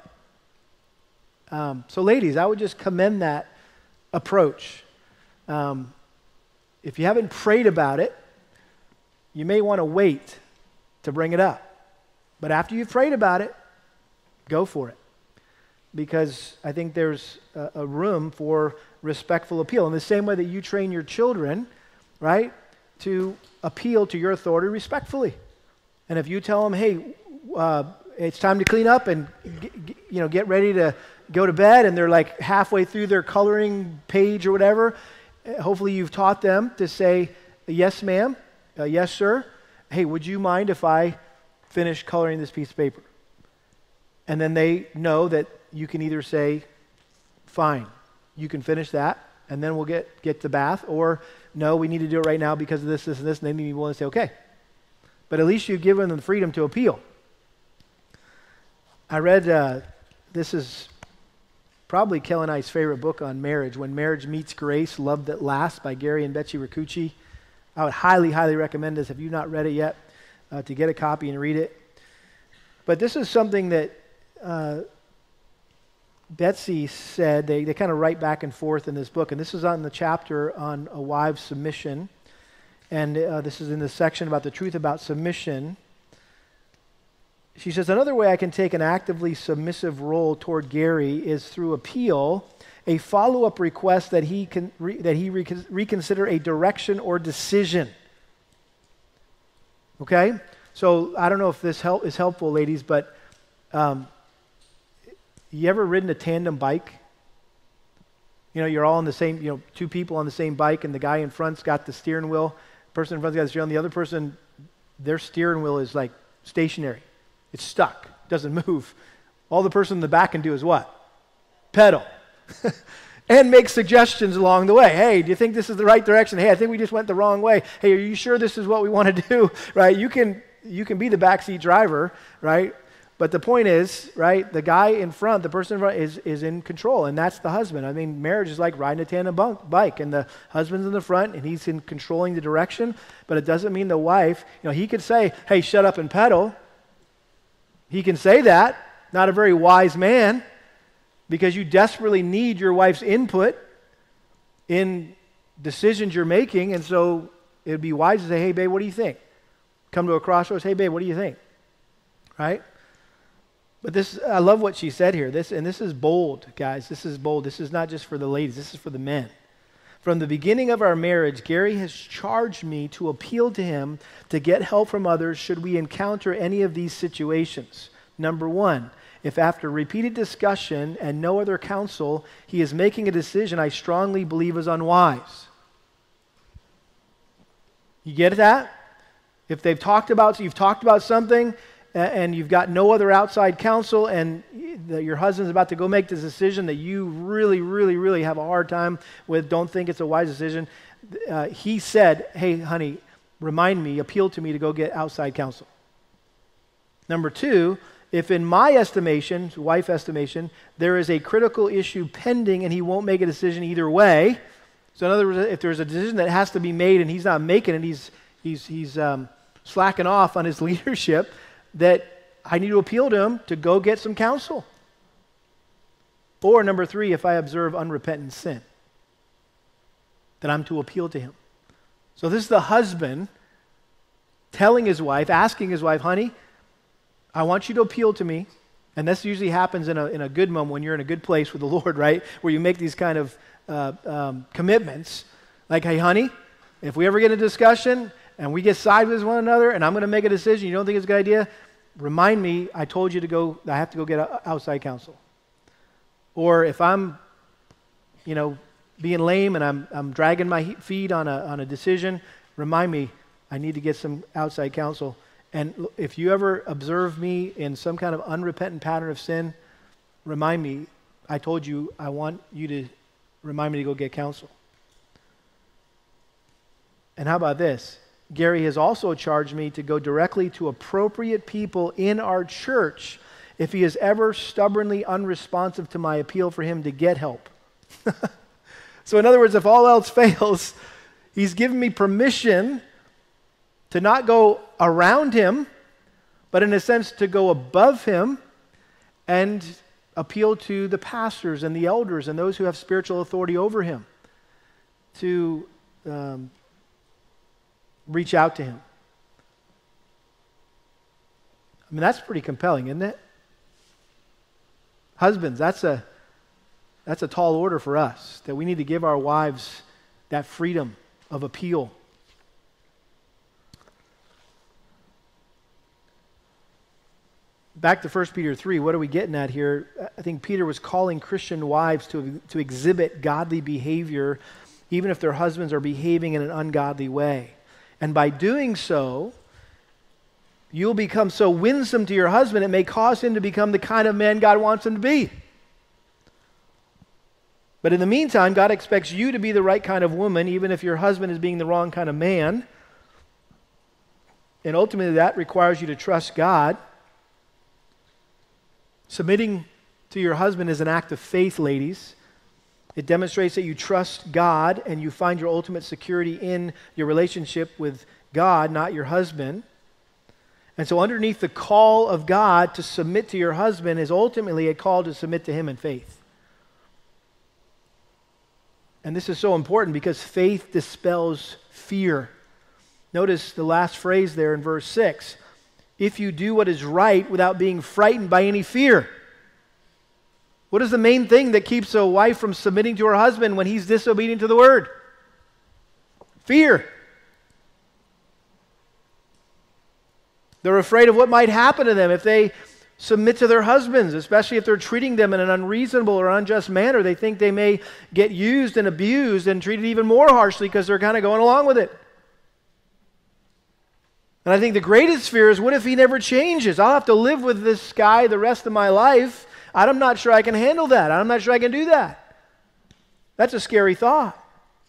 So ladies, I would just commend that approach. If you haven't prayed about it, you may want to wait to bring it up. But after you've prayed about it, go for it. Because I think there's a room for respectful appeal. In the same way that you train your children, right, to appeal to your authority respectfully. And if you tell them, hey, it's time to clean up and get ready to go to bed, and they're like halfway through their coloring page or whatever, hopefully you've taught them to say, yes, ma'am, yes, sir. Hey, would you mind if I finish coloring this piece of paper? And then they know that you can either say, fine, you can finish that, and then we'll get to bath, or no, we need to do it right now because of this, this, and this, and they need to be willing to say, okay. But at least you've given them the freedom to appeal. I read, this is probably Kelly and I's favorite book on marriage, When Marriage Meets Grace, Love That Lasts, by Gary and Betsy Ricucci. I would highly, highly recommend this if you've not read it yet, to get a copy and read it. But this is something that Betsy said. They kind of write back and forth in this book, and this is on the chapter on a wife's submission, and this is in the section about the truth about submission. She says, another way I can take an actively submissive role toward Gary is through appeal, a follow-up request that he reconsider a direction or decision. Okay? So I don't know if this is helpful, ladies, but you ever ridden a tandem bike? You're all on the same, two people on the same bike, and the guy in front's got the steering wheel, the person in front's got the steering wheel, and the other person, their steering wheel is like stationary. It's stuck, doesn't move. All the person in the back can do is what? pedal. And make suggestions along the way. Hey, do you think this is the right direction? Hey, I think we just went the wrong way. Hey, are you sure this is what we want to do? Right? You can be the backseat driver, right? But the point is, right, the guy in front, the person in front is in control, and that's the husband. I mean, marriage is like riding a tandem bike, and the husband's in the front, and he's in controlling the direction, but it doesn't mean the wife, he could say, hey, shut up and pedal. He can say that, not a very wise man, because you desperately need your wife's input in decisions you're making, and so it would be wise to say, hey, babe, what do you think? Come to a crossroads, hey, babe, what do you think? Right? But I love what she said here. This is bold, guys. This is bold. This is not just for the ladies. This is for the men. From the beginning of our marriage, Gary has charged me to appeal to him to get help from others should we encounter any of these situations. Number one, if after repeated discussion and no other counsel, he is making a decision I strongly believe is unwise. You get that? If you've talked about something and you've got no other outside counsel and your husband's about to go make this decision that you really, really, really have a hard time with, don't think it's a wise decision, he said, hey, honey, appeal to me to go get outside counsel. Number two, if in my estimation, wife estimation, there is a critical issue pending and he won't make a decision either way, so in other words, if there's a decision that has to be made and he's not making it, he's slacking off on his leadership, that I need to appeal to him to go get some counsel. Or number three, if I observe unrepentant sin, that I'm to appeal to him. So this is the husband telling his wife, asking his wife, honey, I want you to appeal to me. And this usually happens in a good moment when you're in a good place with the Lord, right? Where you make these kind of commitments. Like, hey, honey, if we ever get in a discussion and we get sideways with one another and I'm going to make a decision, you don't think it's a good idea? Remind me, I told you I have to go get outside counsel. Or if I'm, being lame and I'm dragging my feet on a decision, remind me, I need to get some outside counsel. And if you ever observe me in some kind of unrepentant pattern of sin, remind me, I told you, I want you to remind me to go get counsel. And how about this? Gary has also charged me to go directly to appropriate people in our church if he is ever stubbornly unresponsive to my appeal for him to get help. So in other words, if all else fails, he's given me permission to not go around him, but in a sense to go above him and appeal to the pastors and the elders and those who have spiritual authority over him to reach out to him. I mean, that's pretty compelling, isn't it? Husbands, that's a tall order for us, that we need to give our wives that freedom of appeal. Back to 1 Peter 3, what are we getting at here? I think Peter was calling Christian wives to exhibit godly behavior even if their husbands are behaving in an ungodly way. And by doing so, you'll become so winsome to your husband, it may cause him to become the kind of man God wants him to be. But in the meantime, God expects you to be the right kind of woman, even if your husband is being the wrong kind of man. And ultimately, that requires you to trust God. Submitting to your husband is an act of faith, ladies. It demonstrates that you trust God and you find your ultimate security in your relationship with God, not your husband. And so underneath the call of God to submit to your husband is ultimately a call to submit to him in faith. And this is so important because faith dispels fear. Notice the last phrase there in verse 6. If you do what is right without being frightened by any fear. What is the main thing that keeps a wife from submitting to her husband when he's disobedient to the word? Fear. They're afraid of what might happen to them if they submit to their husbands, especially if they're treating them in an unreasonable or unjust manner. They think they may get used and abused and treated even more harshly because they're kind of going along with it. And I think the greatest fear is, what if he never changes? I'll have to live with this guy the rest of my life. I'm not sure I can handle that. I'm not sure I can do that. That's a scary thought.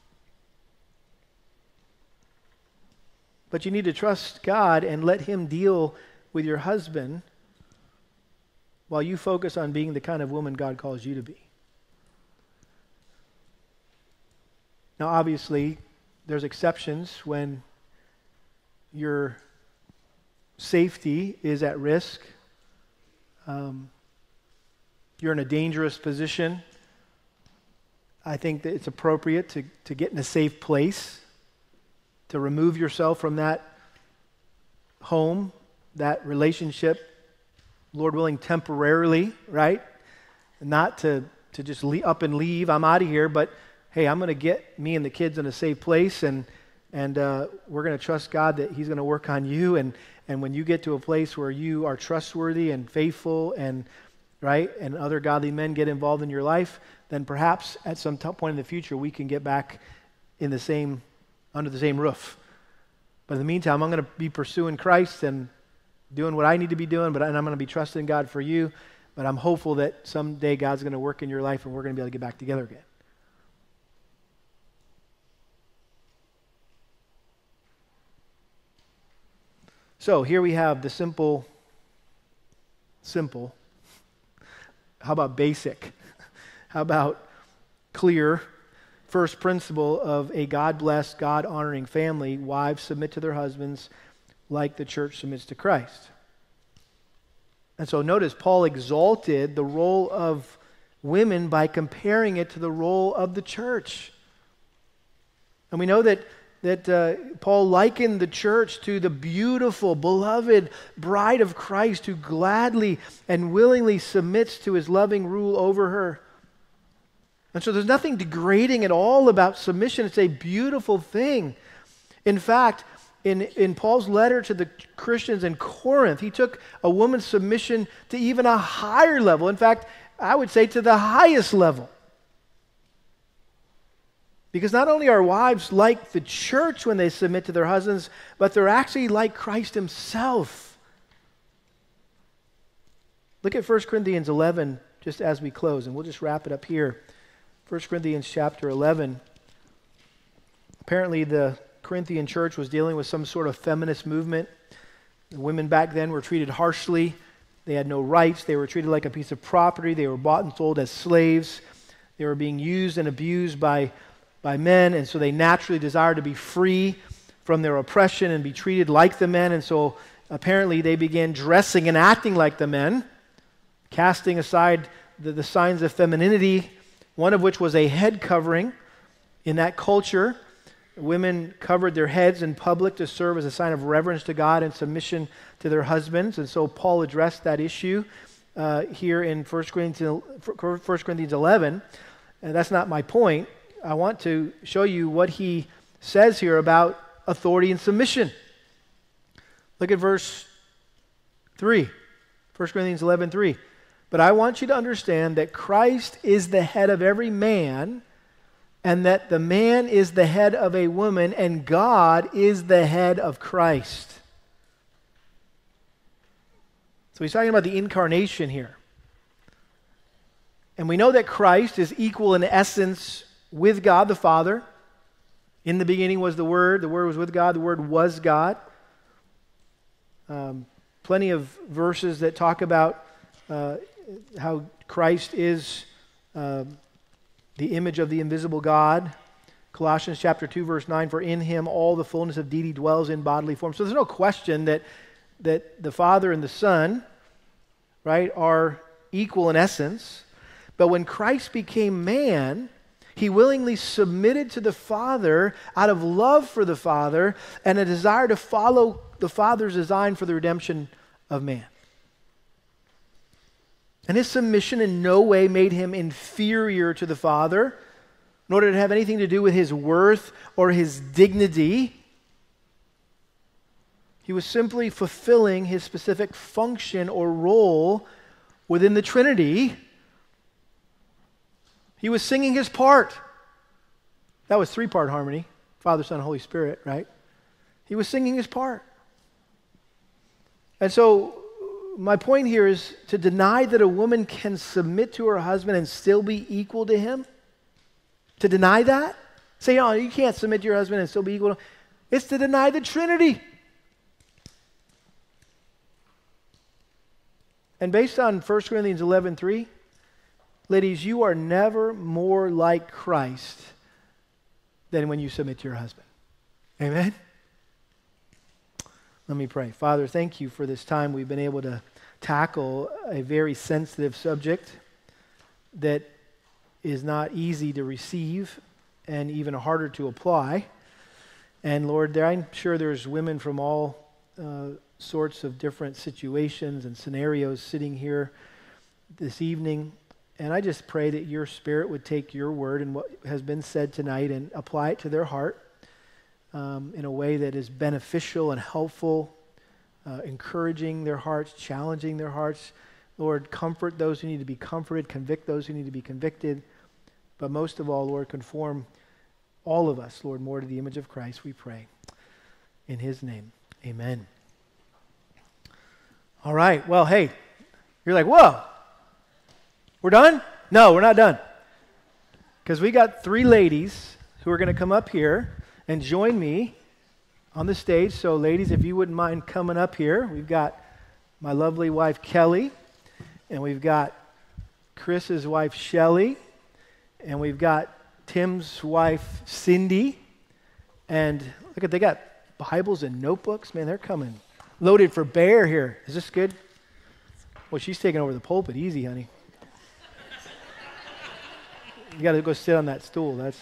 But you need to trust God and let Him deal with your husband while you focus on being the kind of woman God calls you to be. Now, obviously, there's exceptions when your safety is at risk. You're in a dangerous position. I think that it's appropriate to get in a safe place, to remove yourself from that home, that relationship, Lord willing, temporarily, right? Not to just up and leave, I'm out of here, but hey, I'm going to get me and the kids in a safe place, and we're going to trust God that He's going to work on you, and when you get to a place where you are trustworthy and faithful, and right, and other godly men get involved in your life, then perhaps at some point in the future we can get back in under the same roof. But in the meantime, I'm going to be pursuing Christ and doing what I need to be doing, and I'm going to be trusting God for you. But I'm hopeful that someday God's going to work in your life and we're going to be able to get back together again. So here we have the simple. How about basic? How about clear? First principle of a God-blessed, God-honoring family: wives submit to their husbands like the church submits to Christ. And so notice Paul exalted the role of women by comparing it to the role of the church. And we know that Paul likened the church to the beautiful, beloved bride of Christ who gladly and willingly submits to His loving rule over her. And so there's nothing degrading at all about submission. It's a beautiful thing. In fact, in Paul's letter to the Christians in Corinth, he took a woman's submission to even a higher level. In fact, I would say to the highest level. Because not only are wives like the church when they submit to their husbands, but they're actually like Christ Himself. Look at 1 Corinthians 11 just as we close, and we'll just wrap it up here. 1 Corinthians chapter 11. Apparently the Corinthian church was dealing with some sort of feminist movement. The women back then were treated harshly. They had no rights. They were treated like a piece of property. They were bought and sold as slaves. They were being used and abused by men, and so they naturally desired to be free from their oppression and be treated like the men. And so apparently they began dressing and acting like the men, casting aside the signs of femininity, one of which was a head covering. In that culture, women covered their heads in public to serve as a sign of reverence to God and submission to their husbands. And so Paul addressed that issue here in 1 Corinthians 11. And that's not my point. I want to show you what he says here about authority and submission. Look at verse 3, 1 Corinthians 11:3. But I want you to understand that Christ is the head of every man, and that the man is the head of a woman, and God is the head of Christ. So he's talking about the incarnation here. And we know that Christ is equal in essence with God the Father. In the beginning was the Word was with God, the Word was God. Plenty of verses that talk about how Christ is the image of the invisible God. Colossians chapter 2, verse 9, for in Him all the fullness of deity dwells in bodily form. So there's no question that the Father and the Son, right, are equal in essence. But when Christ became man, He willingly submitted to the Father out of love for the Father and a desire to follow the Father's design for the redemption of man. And His submission in no way made Him inferior to the Father, nor did it have anything to do with His worth or His dignity. He was simply fulfilling His specific function or role within the Trinity. He was singing His part. That was three-part harmony. Father, Son, Holy Spirit, right? He was singing His part. And so my point here is to deny that a woman can submit to her husband and still be equal to him. To deny that? Say, oh, you can't submit to your husband and still be equal to him. It's to deny the Trinity. And based on 1 Corinthians 11:3, ladies, you are never more like Christ than when you submit to your husband. Amen? Let me pray. Father, thank you for this time we've been able to tackle a very sensitive subject that is not easy to receive and even harder to apply. And Lord, I'm sure there's women from all sorts of different situations and scenarios sitting here this evening. And I just pray that your Spirit would take your word and what has been said tonight and apply it to their heart in a way that is beneficial and helpful, encouraging their hearts, challenging their hearts. Lord, comfort those who need to be comforted, convict those who need to be convicted. But most of all, Lord, conform all of us, Lord, more to the image of Christ, we pray. In his name, amen. All right, well, hey, you're like, whoa, we're done? No, we're not done. Because we got 3 ladies who are going to come up here and join me on the stage. So ladies, if you wouldn't mind coming up here, we've got my lovely wife, Kelly, and we've got Chris's wife, Shelly, and we've got Tim's wife, Cindy, and look at, they got Bibles and notebooks. Man, they're coming loaded for bear here. Is this good? Well, she's taking over the pulpit. Easy, honey. You got to go sit on that stool. That's...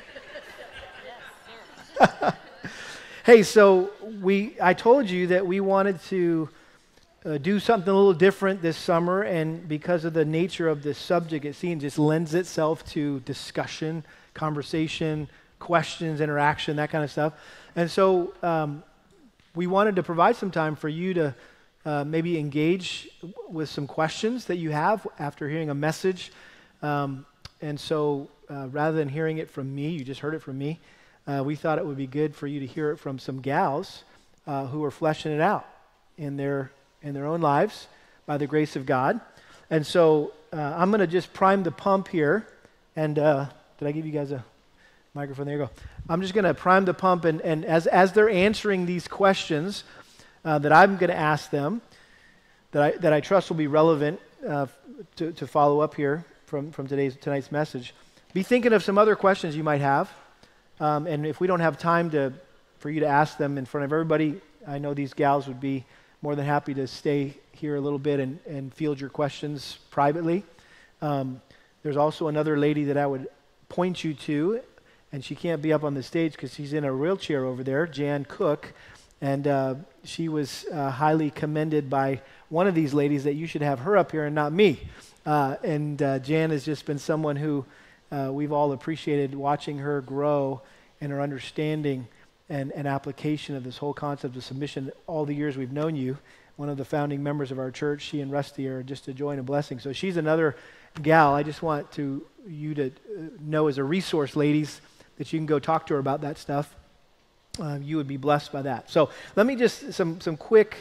Hey, so I told you that we wanted to do something a little different this summer, and because of the nature of this subject, it seems just lends itself to discussion, conversation, questions, interaction, that kind of stuff. And so we wanted to provide some time for you to maybe engage with some questions that you have after hearing a message. And so rather than hearing it from me, you just heard it from me, we thought it would be good for you to hear it from some gals who are fleshing it out in their own lives by the grace of God. And so I'm going to just prime the pump here. And did I give you guys a microphone? There you go. I'm just going to prime the pump, and as they're answering these questions that I'm going to ask them, that I trust will be relevant to follow up here from tonight's message, be thinking of some other questions you might have. And if we don't have time for you to ask them in front of everybody, I know these gals would be more than happy to stay here a little bit and field your questions privately. There's also another lady that I would point you to, and she can't be up on the stage because she's in a wheelchair over there, Jan Cook, and she was highly commended by one of these ladies that you should have her up here and not me. And Jan has just been someone who we've all appreciated watching her grow in her understanding and application of this whole concept of submission all the years we've known you. One of the founding members of our church, she and Rusty are just a joy and a blessing. So she's another gal I just want you to know as a resource, ladies, that you can go talk to her about that stuff. You would be blessed by that. So let me just, some quick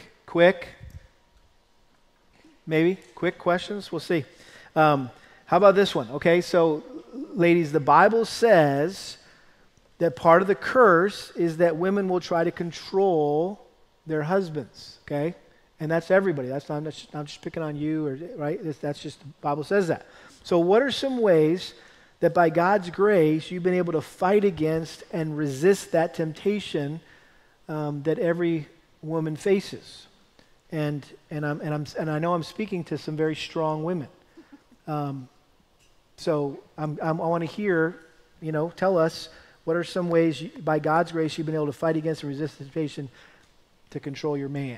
questions. We'll see. How about this one? Okay, so ladies, the Bible says that part of the curse is that women will try to control their husbands, okay? And that's everybody. I'm just picking on you, right? That's just, the Bible says that. So what are some ways that by God's grace you've been able to fight against and resist that temptation that every woman faces? And I know I'm speaking to some very strong women. So I want to hear, tell us, what are some ways, by God's grace, you've been able to fight against and resist the temptation to control your man?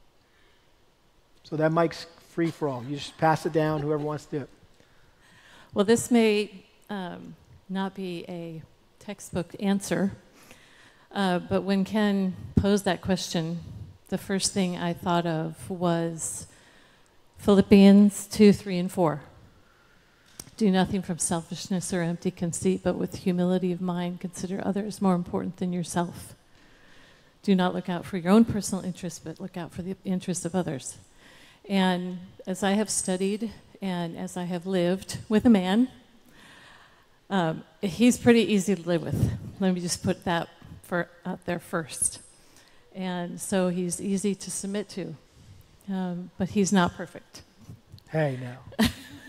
So that mic's free for all. You just pass it down, whoever wants to do it. Well, this may not be a textbook answer, but when Ken posed that question, the first thing I thought of was Philippians 2, 3, and 4. Do nothing from selfishness or empty conceit, but with humility of mind, consider others more important than yourself. Do not look out for your own personal interests, but look out for the interests of others. And as I have studied and as I have lived with a man, he's pretty easy to live with. Let me just put that out there first. And so he's easy to submit to, but he's not perfect. Hey, now.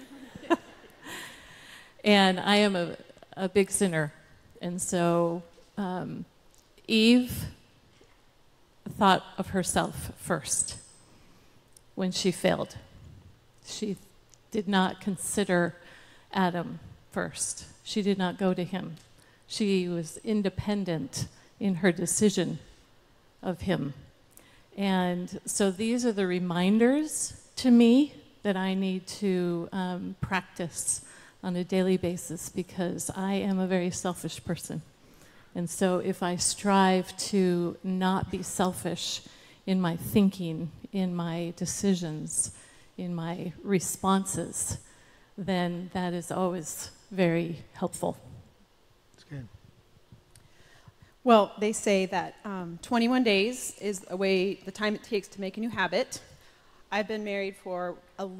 And I am a big sinner. And so Eve thought of herself first when she failed. She did not consider Adam first. She did not go to him. She was independent in her decision of him. And so these are the reminders to me that I need to practice on a daily basis, because I am a very selfish person. And so if I strive to not be selfish in my thinking, in my decisions, in my responses, then that is always very helpful. That's good. Well, they say that 21 days is the time it takes to make a new habit. I've been married for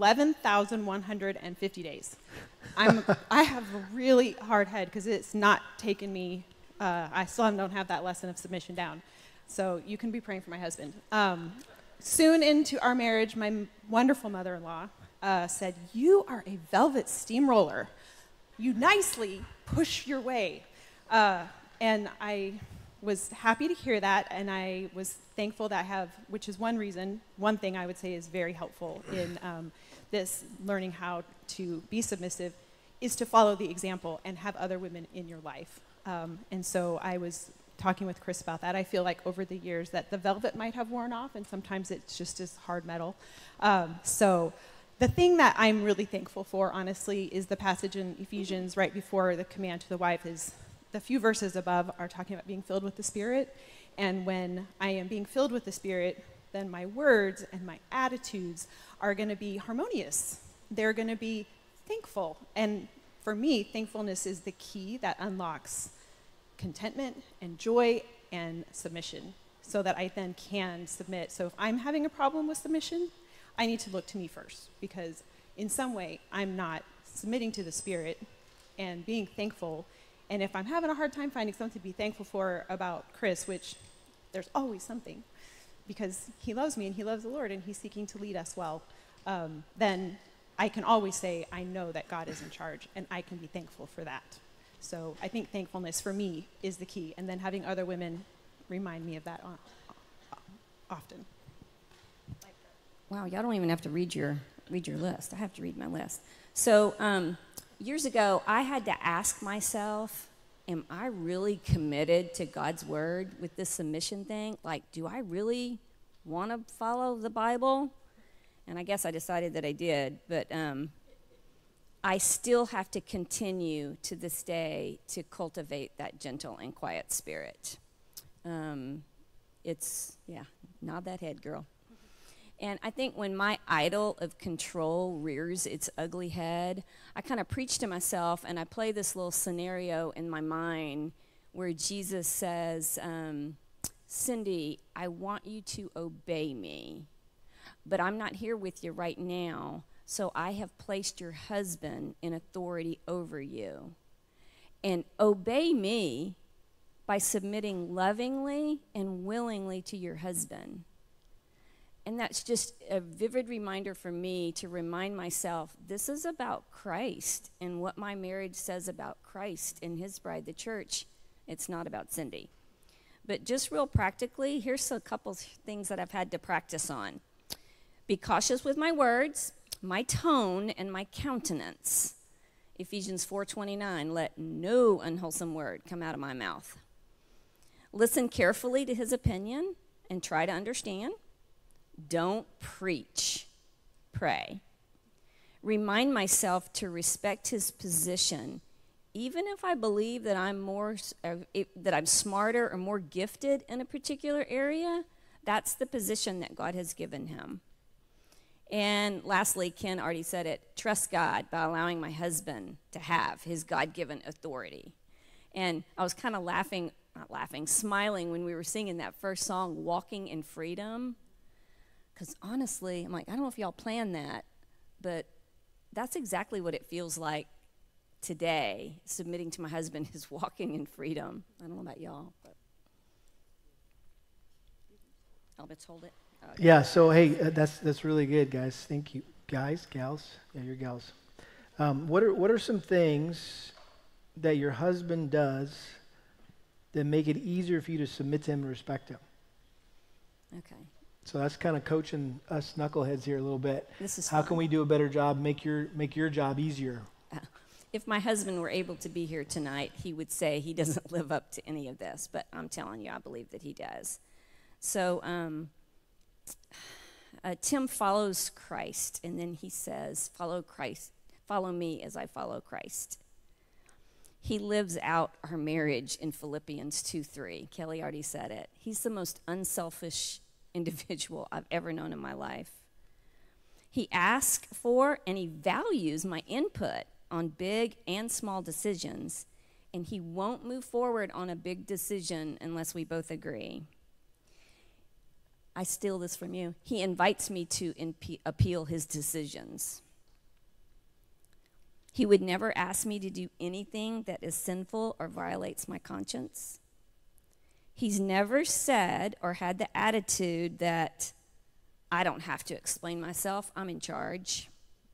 11,150 days. I have a really hard head because it's not taken me, I still don't have that lesson of submission down. So you can be praying for my husband. Soon into our marriage, my wonderful mother-in-law said, "You are a velvet steamroller. You nicely push your way." And I was happy to hear that, and I was thankful that I have, which is one thing I would say is very helpful in this learning how to be submissive, is to follow the example and have other women in your life. And so I was talking with Chris about that. I feel like over the years that the velvet might have worn off, and sometimes it's just as hard metal. So the thing that I'm really thankful for, honestly, is the passage in Ephesians right before the command to the wife. Is the few verses above are talking about being filled with the Spirit. And when I am being filled with the Spirit, then my words and my attitudes are going to be harmonious. They're going to be thankful. And for me, thankfulness is the key that unlocks contentment and joy and submission, so that I then can submit. So if I'm having a problem with submission, I need to look to me first, because in some way I'm not submitting to the Spirit and being thankful. And if I'm having a hard time finding something to be thankful for about Chris, which there's always something, because he loves me and he loves the Lord and he's seeking to lead us well, then I can always say, I know that God is in charge, and I can be thankful for that. So I think thankfulness for me is the key, and then having other women remind me of that often. Wow, y'all don't even have to read your list. I have to read my list. So years ago, I had to ask myself, am I really committed to God's word with this submission thing? Like, do I really want to follow the Bible? And I guess I decided that I did, but I still have to continue to this day to cultivate that gentle and quiet spirit. Nod that head, girl. And I think when my idol of control rears its ugly head, I kind of preach to myself, and I play this little scenario in my mind where Jesus says, Cindy, I want you to obey me, but I'm not here with you right now, so I have placed your husband in authority over you. And obey me by submitting lovingly and willingly to your husband. And that's just a vivid reminder for me to remind myself, this is about Christ and what my marriage says about Christ and his bride, the church. It's not about Cindy. But just real practically, here's a couple things that I've had to practice on. Be cautious with my words, my tone, and my countenance. Ephesians 4:29, let no unwholesome word come out of my mouth. Listen carefully to his opinion and try to understand. Don't preach, pray. Remind myself to respect his position, even if I believe that I'm smarter or more gifted in a particular area. That's the position that God has given him. And lastly, Ken already said it, trust God by allowing my husband to have his God-given authority. And I was kind of smiling when we were singing that first song, Walking in Freedom, Because honestly, I'm like, I don't know if y'all planned that, but that's exactly what it feels like today. Submitting to my husband is walking in freedom. I don't know about y'all, but Elvis, hold it. Okay. Yeah, so hey, that's really good, guys. Thank you. Guys, gals? Yeah, you're gals. What are some things that your husband does that make it easier for you to submit to him and respect him? Okay. So that's kind of coaching us knuckleheads here a little bit. This is How fun. can we do a better job, make your job easier? If my husband were able to be here tonight, he would say he doesn't live up to any of this, but I'm telling you, I believe that he does. So Tim follows Christ, and then he says, follow Christ, follow me as I follow Christ. He lives out our marriage in Philippians 2:3. Kelly already said it. He's the most unselfish individual I've ever known in my life. He asks for and he values my input on big and small decisions, and he won't move forward on a big decision unless we both agree. I steal this from you. He invites me to appeal his decisions. He would never ask me to do anything that is sinful or violates my conscience. He's never said or had the attitude that I don't have to explain myself, I'm in charge.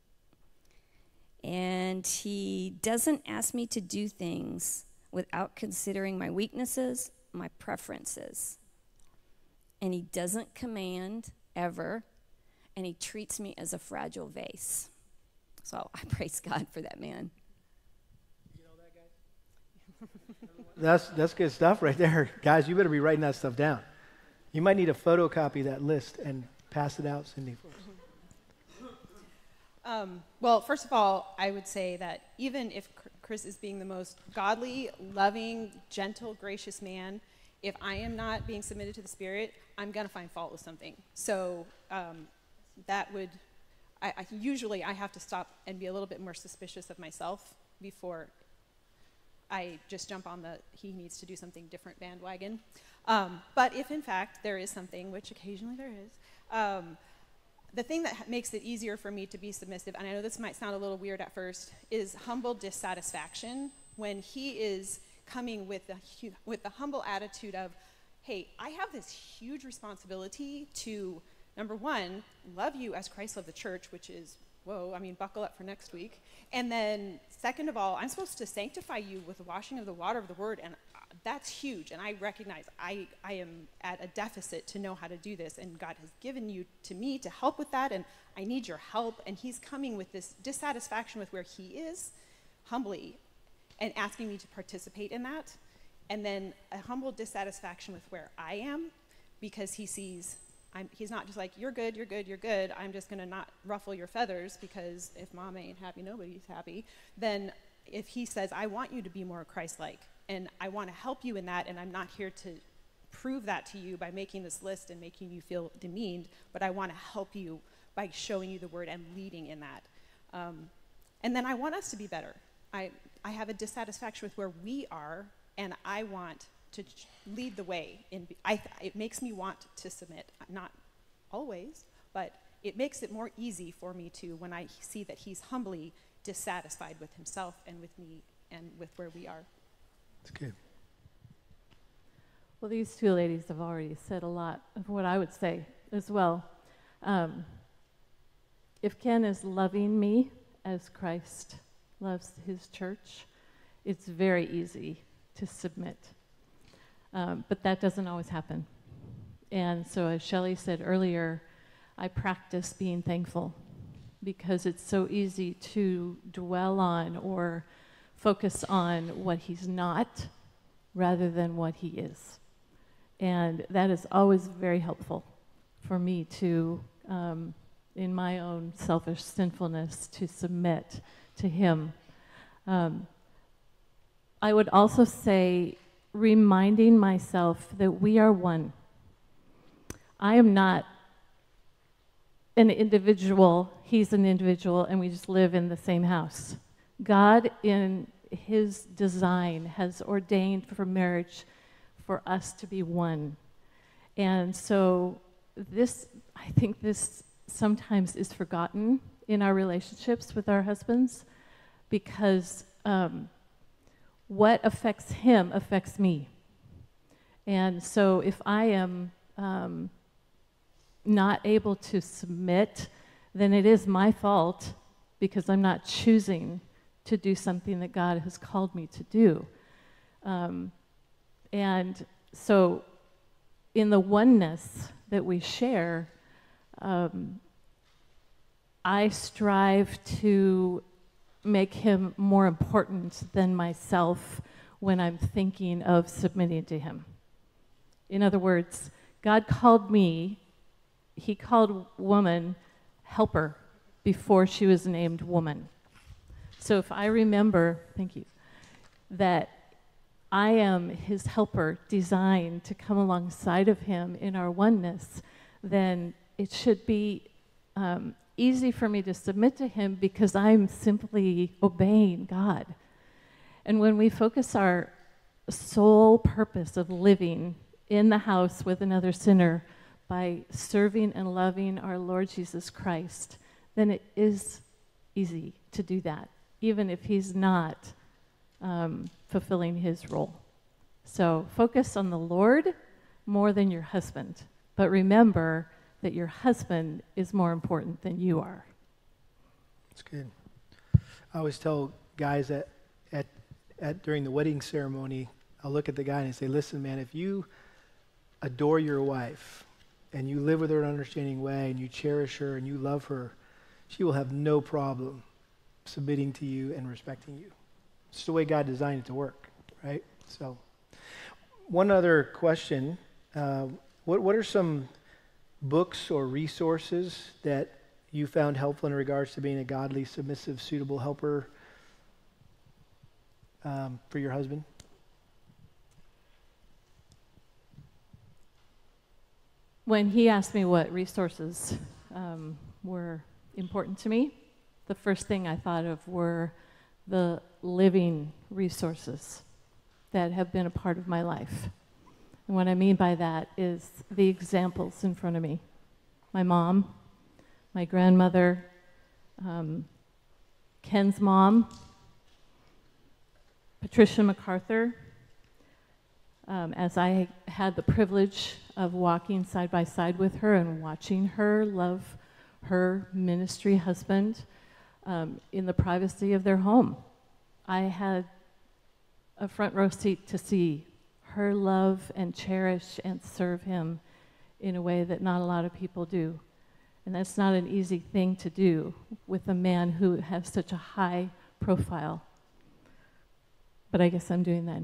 And he doesn't ask me to do things without considering my weaknesses, my preferences. And he doesn't command ever, and he treats me as a fragile vase. So I praise God for that man. You know that, guys? That's good stuff right there. Guys, you better be writing that stuff down. You might need a photocopy of that list and pass it out, Cindy, for us. Well, first of all, I would say that even if Chris is being the most godly, loving, gentle, gracious man, if I am not being submitted to the Spirit, I'm going to find fault with something. So that would, usually I have to stop and be a little bit more suspicious of myself before I just jump on the he needs to do something different bandwagon. But if in fact there is something, which occasionally there is, the thing that makes it easier for me to be submissive, and I know this might sound a little weird at first, is humble dissatisfaction. When he is coming with the humble attitude of, hey, I have this huge responsibility to, number one, love you as Christ loved the church, which is, whoa, I mean, buckle up for next week. And then second of all, I'm supposed to sanctify you with the washing of the water of the word, and that's huge. And I recognize I am at a deficit to know how to do this, and God has given you to me to help with that, and I need your help. And he's coming with this dissatisfaction with where he is, humbly, and asking me to participate in that. And then a humble dissatisfaction with where I am, because he sees, he's not just like, you're good, you're good, you're good. I'm just going to not ruffle your feathers, because if mom ain't happy, nobody's happy. Then if he says, I want you to be more Christ-like, and I want to help you in that, and I'm not here to prove that to you by making this list and making you feel demeaned, but I want to help you by showing you the word and leading in that. And then I want us to be better. I have a dissatisfaction with where we are, and I want to lead the way. It makes me want to submit, not always, but it makes it more easy for me to, when I see that he's humbly dissatisfied with himself and with me and with where we are. That's good. Well, these two ladies have already said a lot of what I would say as well. If Ken is loving me as Christ loves his church, it's very easy to submit. But that doesn't always happen. And so as Shelley said earlier, I practice being thankful, because it's so easy to dwell on or focus on what he's not rather than what he is. And that is always very helpful for me to, in my own selfish sinfulness, to submit to him. I would also say, reminding myself that we are one. I am not an individual, he's an individual, and we just live in the same house. God, in his design, has ordained for marriage for us to be one. And so I think this sometimes is forgotten in our relationships with our husbands, because what affects him affects me. And so if I am not able to submit, then it is my fault, because I'm not choosing to do something that God has called me to do. And so in the oneness that we share, I strive to make him more important than myself when I'm thinking of submitting to him. In other words, God called me, he called woman helper before she was named woman. So if I remember, thank you, that I am his helper designed to come alongside of him in our oneness, then it should be easy for me to submit to him, because I'm simply obeying God. And when we focus our sole purpose of living in the house with another sinner by serving and loving our Lord Jesus Christ, then it is easy to do that, even if he's not fulfilling his role. So focus on the Lord more than your husband, but remember that your husband is more important than you are. That's good. I always tell guys that during the wedding ceremony, I'll look at the guy and say, listen, man, if you adore your wife and you live with her in an understanding way and you cherish her and you love her, she will have no problem submitting to you and respecting you. It's the way God designed it to work, right? So one other question. What are some books or resources that you found helpful in regards to being a godly, submissive, suitable helper for your husband? When he asked me what resources were important to me, the first thing I thought of were the living resources that have been a part of my life. And what I mean by that is the examples in front of me. My mom, my grandmother, Ken's mom, Patricia MacArthur, as I had the privilege of walking side by side with her and watching her love her ministry husband in the privacy of their home. I had a front row seat to see her love and cherish and serve him in a way that not a lot of people do. And that's not an easy thing to do with a man who has such a high profile. But I guess I'm doing that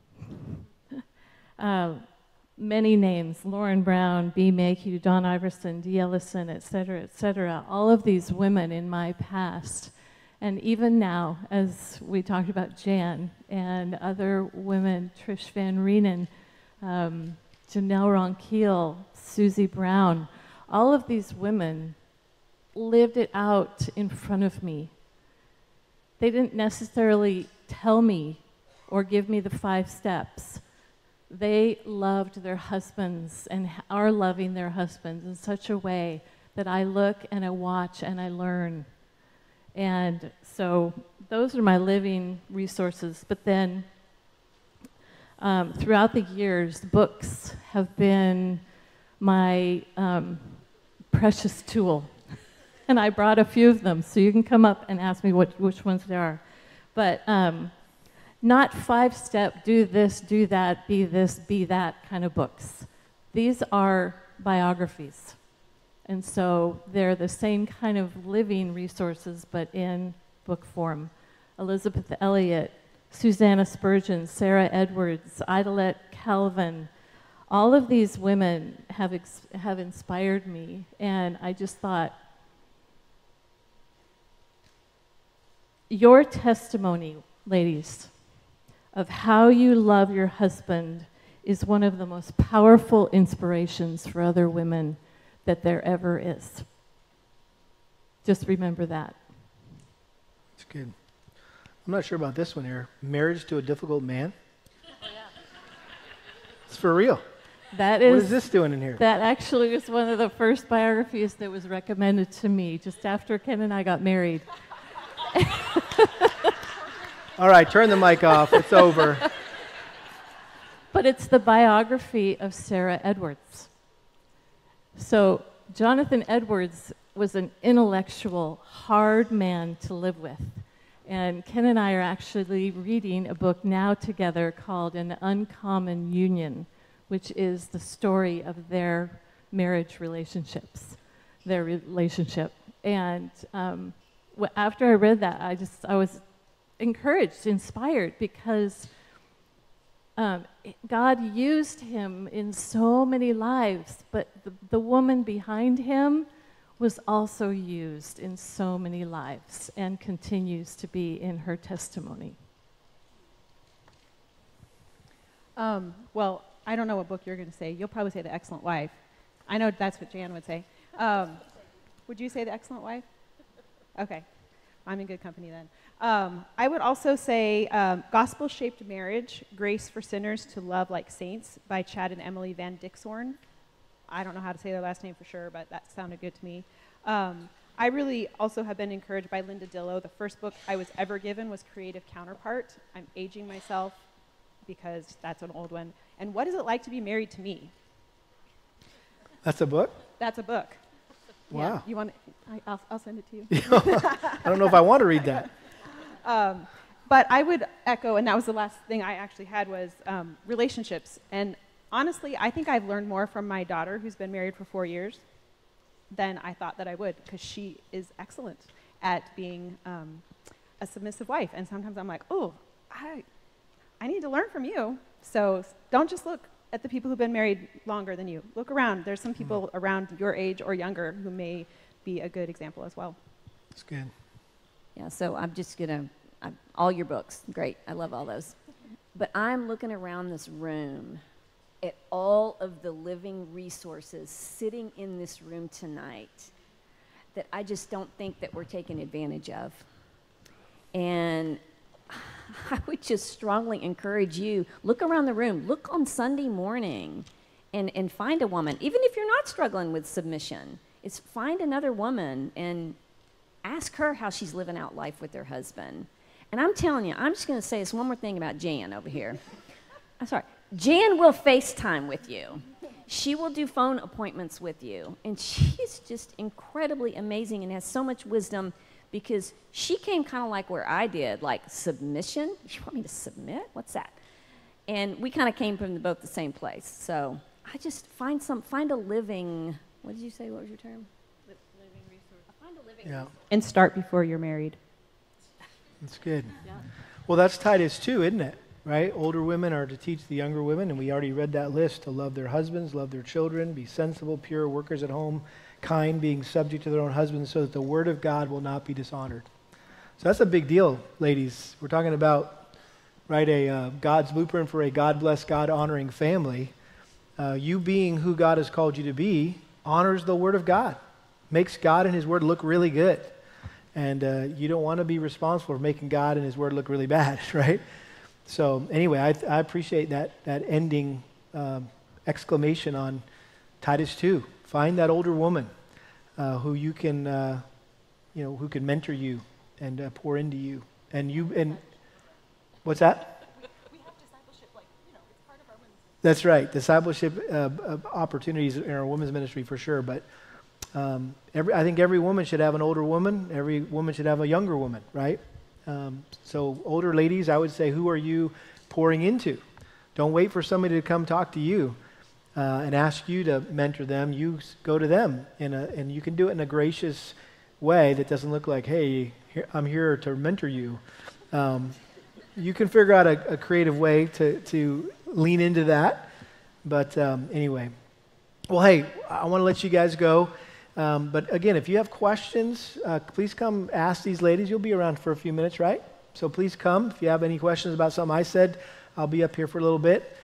now. Many names: Lauren Brown, B. Mayhew, Dawn Iverson, D. Ellison, et cetera, all of these women in my past. And even now, as we talked about Jan and other women, Trish Van Reenen, Janelle Ronquille, Susie Brown, all of these women lived it out in front of me. They didn't necessarily tell me or give me the 5 steps. They loved their husbands and are loving their husbands in such a way that I look and I watch and I learn. And so those are my living resources. But then throughout the years, books have been my precious tool. And I brought a few of them, so you can come up and ask me which ones they are. But not 5-step, do this, do that, be this, be that kind of books. These are biographies. And so they're the same kind of living resources, but in book form. Elizabeth Elliot, Susanna Spurgeon, Sarah Edwards, Idalette Calvin, all of these women have inspired me. And I just thought, your testimony, ladies, of how you love your husband is one of the most powerful inspirations for other women that there ever is. Just remember that. That's good. I'm not sure about this one here. Marriage to a difficult man? Oh, yeah. It's for real. That What is is this doing in here? That actually was one of the first biographies that was recommended to me just after Ken and I got married. All right, turn the mic off. It's over. But it's the biography of Sarah Edwards. So Jonathan Edwards was an intellectual, hard man to live with. And Ken and I are actually reading a book now together called An Uncommon Union, which is the story of their marriage relationships, their relationship. And after I read that, I was encouraged, inspired, because God used him in so many lives, but the woman behind him was also used in so many lives and continues to be in her testimony. Well, I don't know what book you're going to say. You'll probably say The Excellent Wife. I know that's what Jan would say. Would you say The Excellent Wife? Okay. I'm in good company then. I would also say Gospel-Shaped Marriage, Grace for Sinners to Love Like Saints by Chad and Emily Van Dixhorn. I don't know how to say their last name for sure, but that sounded good to me. I really also have been encouraged by Linda Dillow. The first book I was ever given was Creative Counterpart. I'm aging myself because that's an old one. And What Is It Like to Be Married to Me? That's a book? That's a book. Wow. Yeah, you want? I'll send it to you. I don't know if I want to read that. But I would echo, and that was the last thing I actually had, was relationships. And honestly, I think I've learned more from my daughter, who's been married for 4 years, than I thought that I would, because she is excellent at being a submissive wife. And sometimes I'm like, oh, I need to learn from you. So don't just look at the people who've been married longer than you. Look around. There's some people around your age or younger who may be a good example as well. That's good. Yeah, so I'm just going to, all your books, great. I love all those. But I'm looking around this room at all of the living resources sitting in this room tonight that I just don't think that we're taking advantage of. And I would just strongly encourage you, look around the room, look on Sunday morning and find a woman, even if you're not struggling with submission. It's find another woman and ask her how she's living out life with her husband. And I'm telling you, I'm just going to say this one more thing about Jan over here. I'm sorry. Jan will FaceTime with you. She will do phone appointments with you. And she's just incredibly amazing and has so much wisdom because she came kind of like where I did, like submission. You want me to submit? What's that? And we kind of came from both the same place. So I just find a living, what did you say? What was your term? Living resource. Find a living resource. And start before you're married. That's good. Yeah. Well, that's Titus 2, isn't it? Right? Older women are to teach the younger women, and we already read that list, to love their husbands, love their children, be sensible, pure, workers at home, kind, being subject to their own husbands, so that the word of God will not be dishonored. So that's a big deal, ladies. We're talking about, right, God's blueprint for a God-blessed, God-honoring family. You being who God has called you to be honors the word of God, makes God and his word look really good. And you don't want to be responsible for making God and his word look really bad, right? So anyway, I appreciate that ending exclamation on Titus 2. Find that older woman who you can, who can mentor you and pour into you. And what's that? We have discipleship, it's part of our women's ministry. That's right, discipleship opportunities in our women's ministry for sure. But I think every woman should have an older woman. Every woman should have a younger woman, right? So older ladies, I would say, who are you pouring into? Don't wait for somebody to come talk to you and ask you to mentor them. You go to them, and you can do it in a gracious way that doesn't look like, hey, I'm here to mentor you. You can figure out a creative way to lean into that. But anyway, well, hey, I want to let you guys go. But again, if you have questions, please come ask these ladies. You'll be around for a few minutes, right? So please come. If you have any questions about something I said, I'll be up here for a little bit.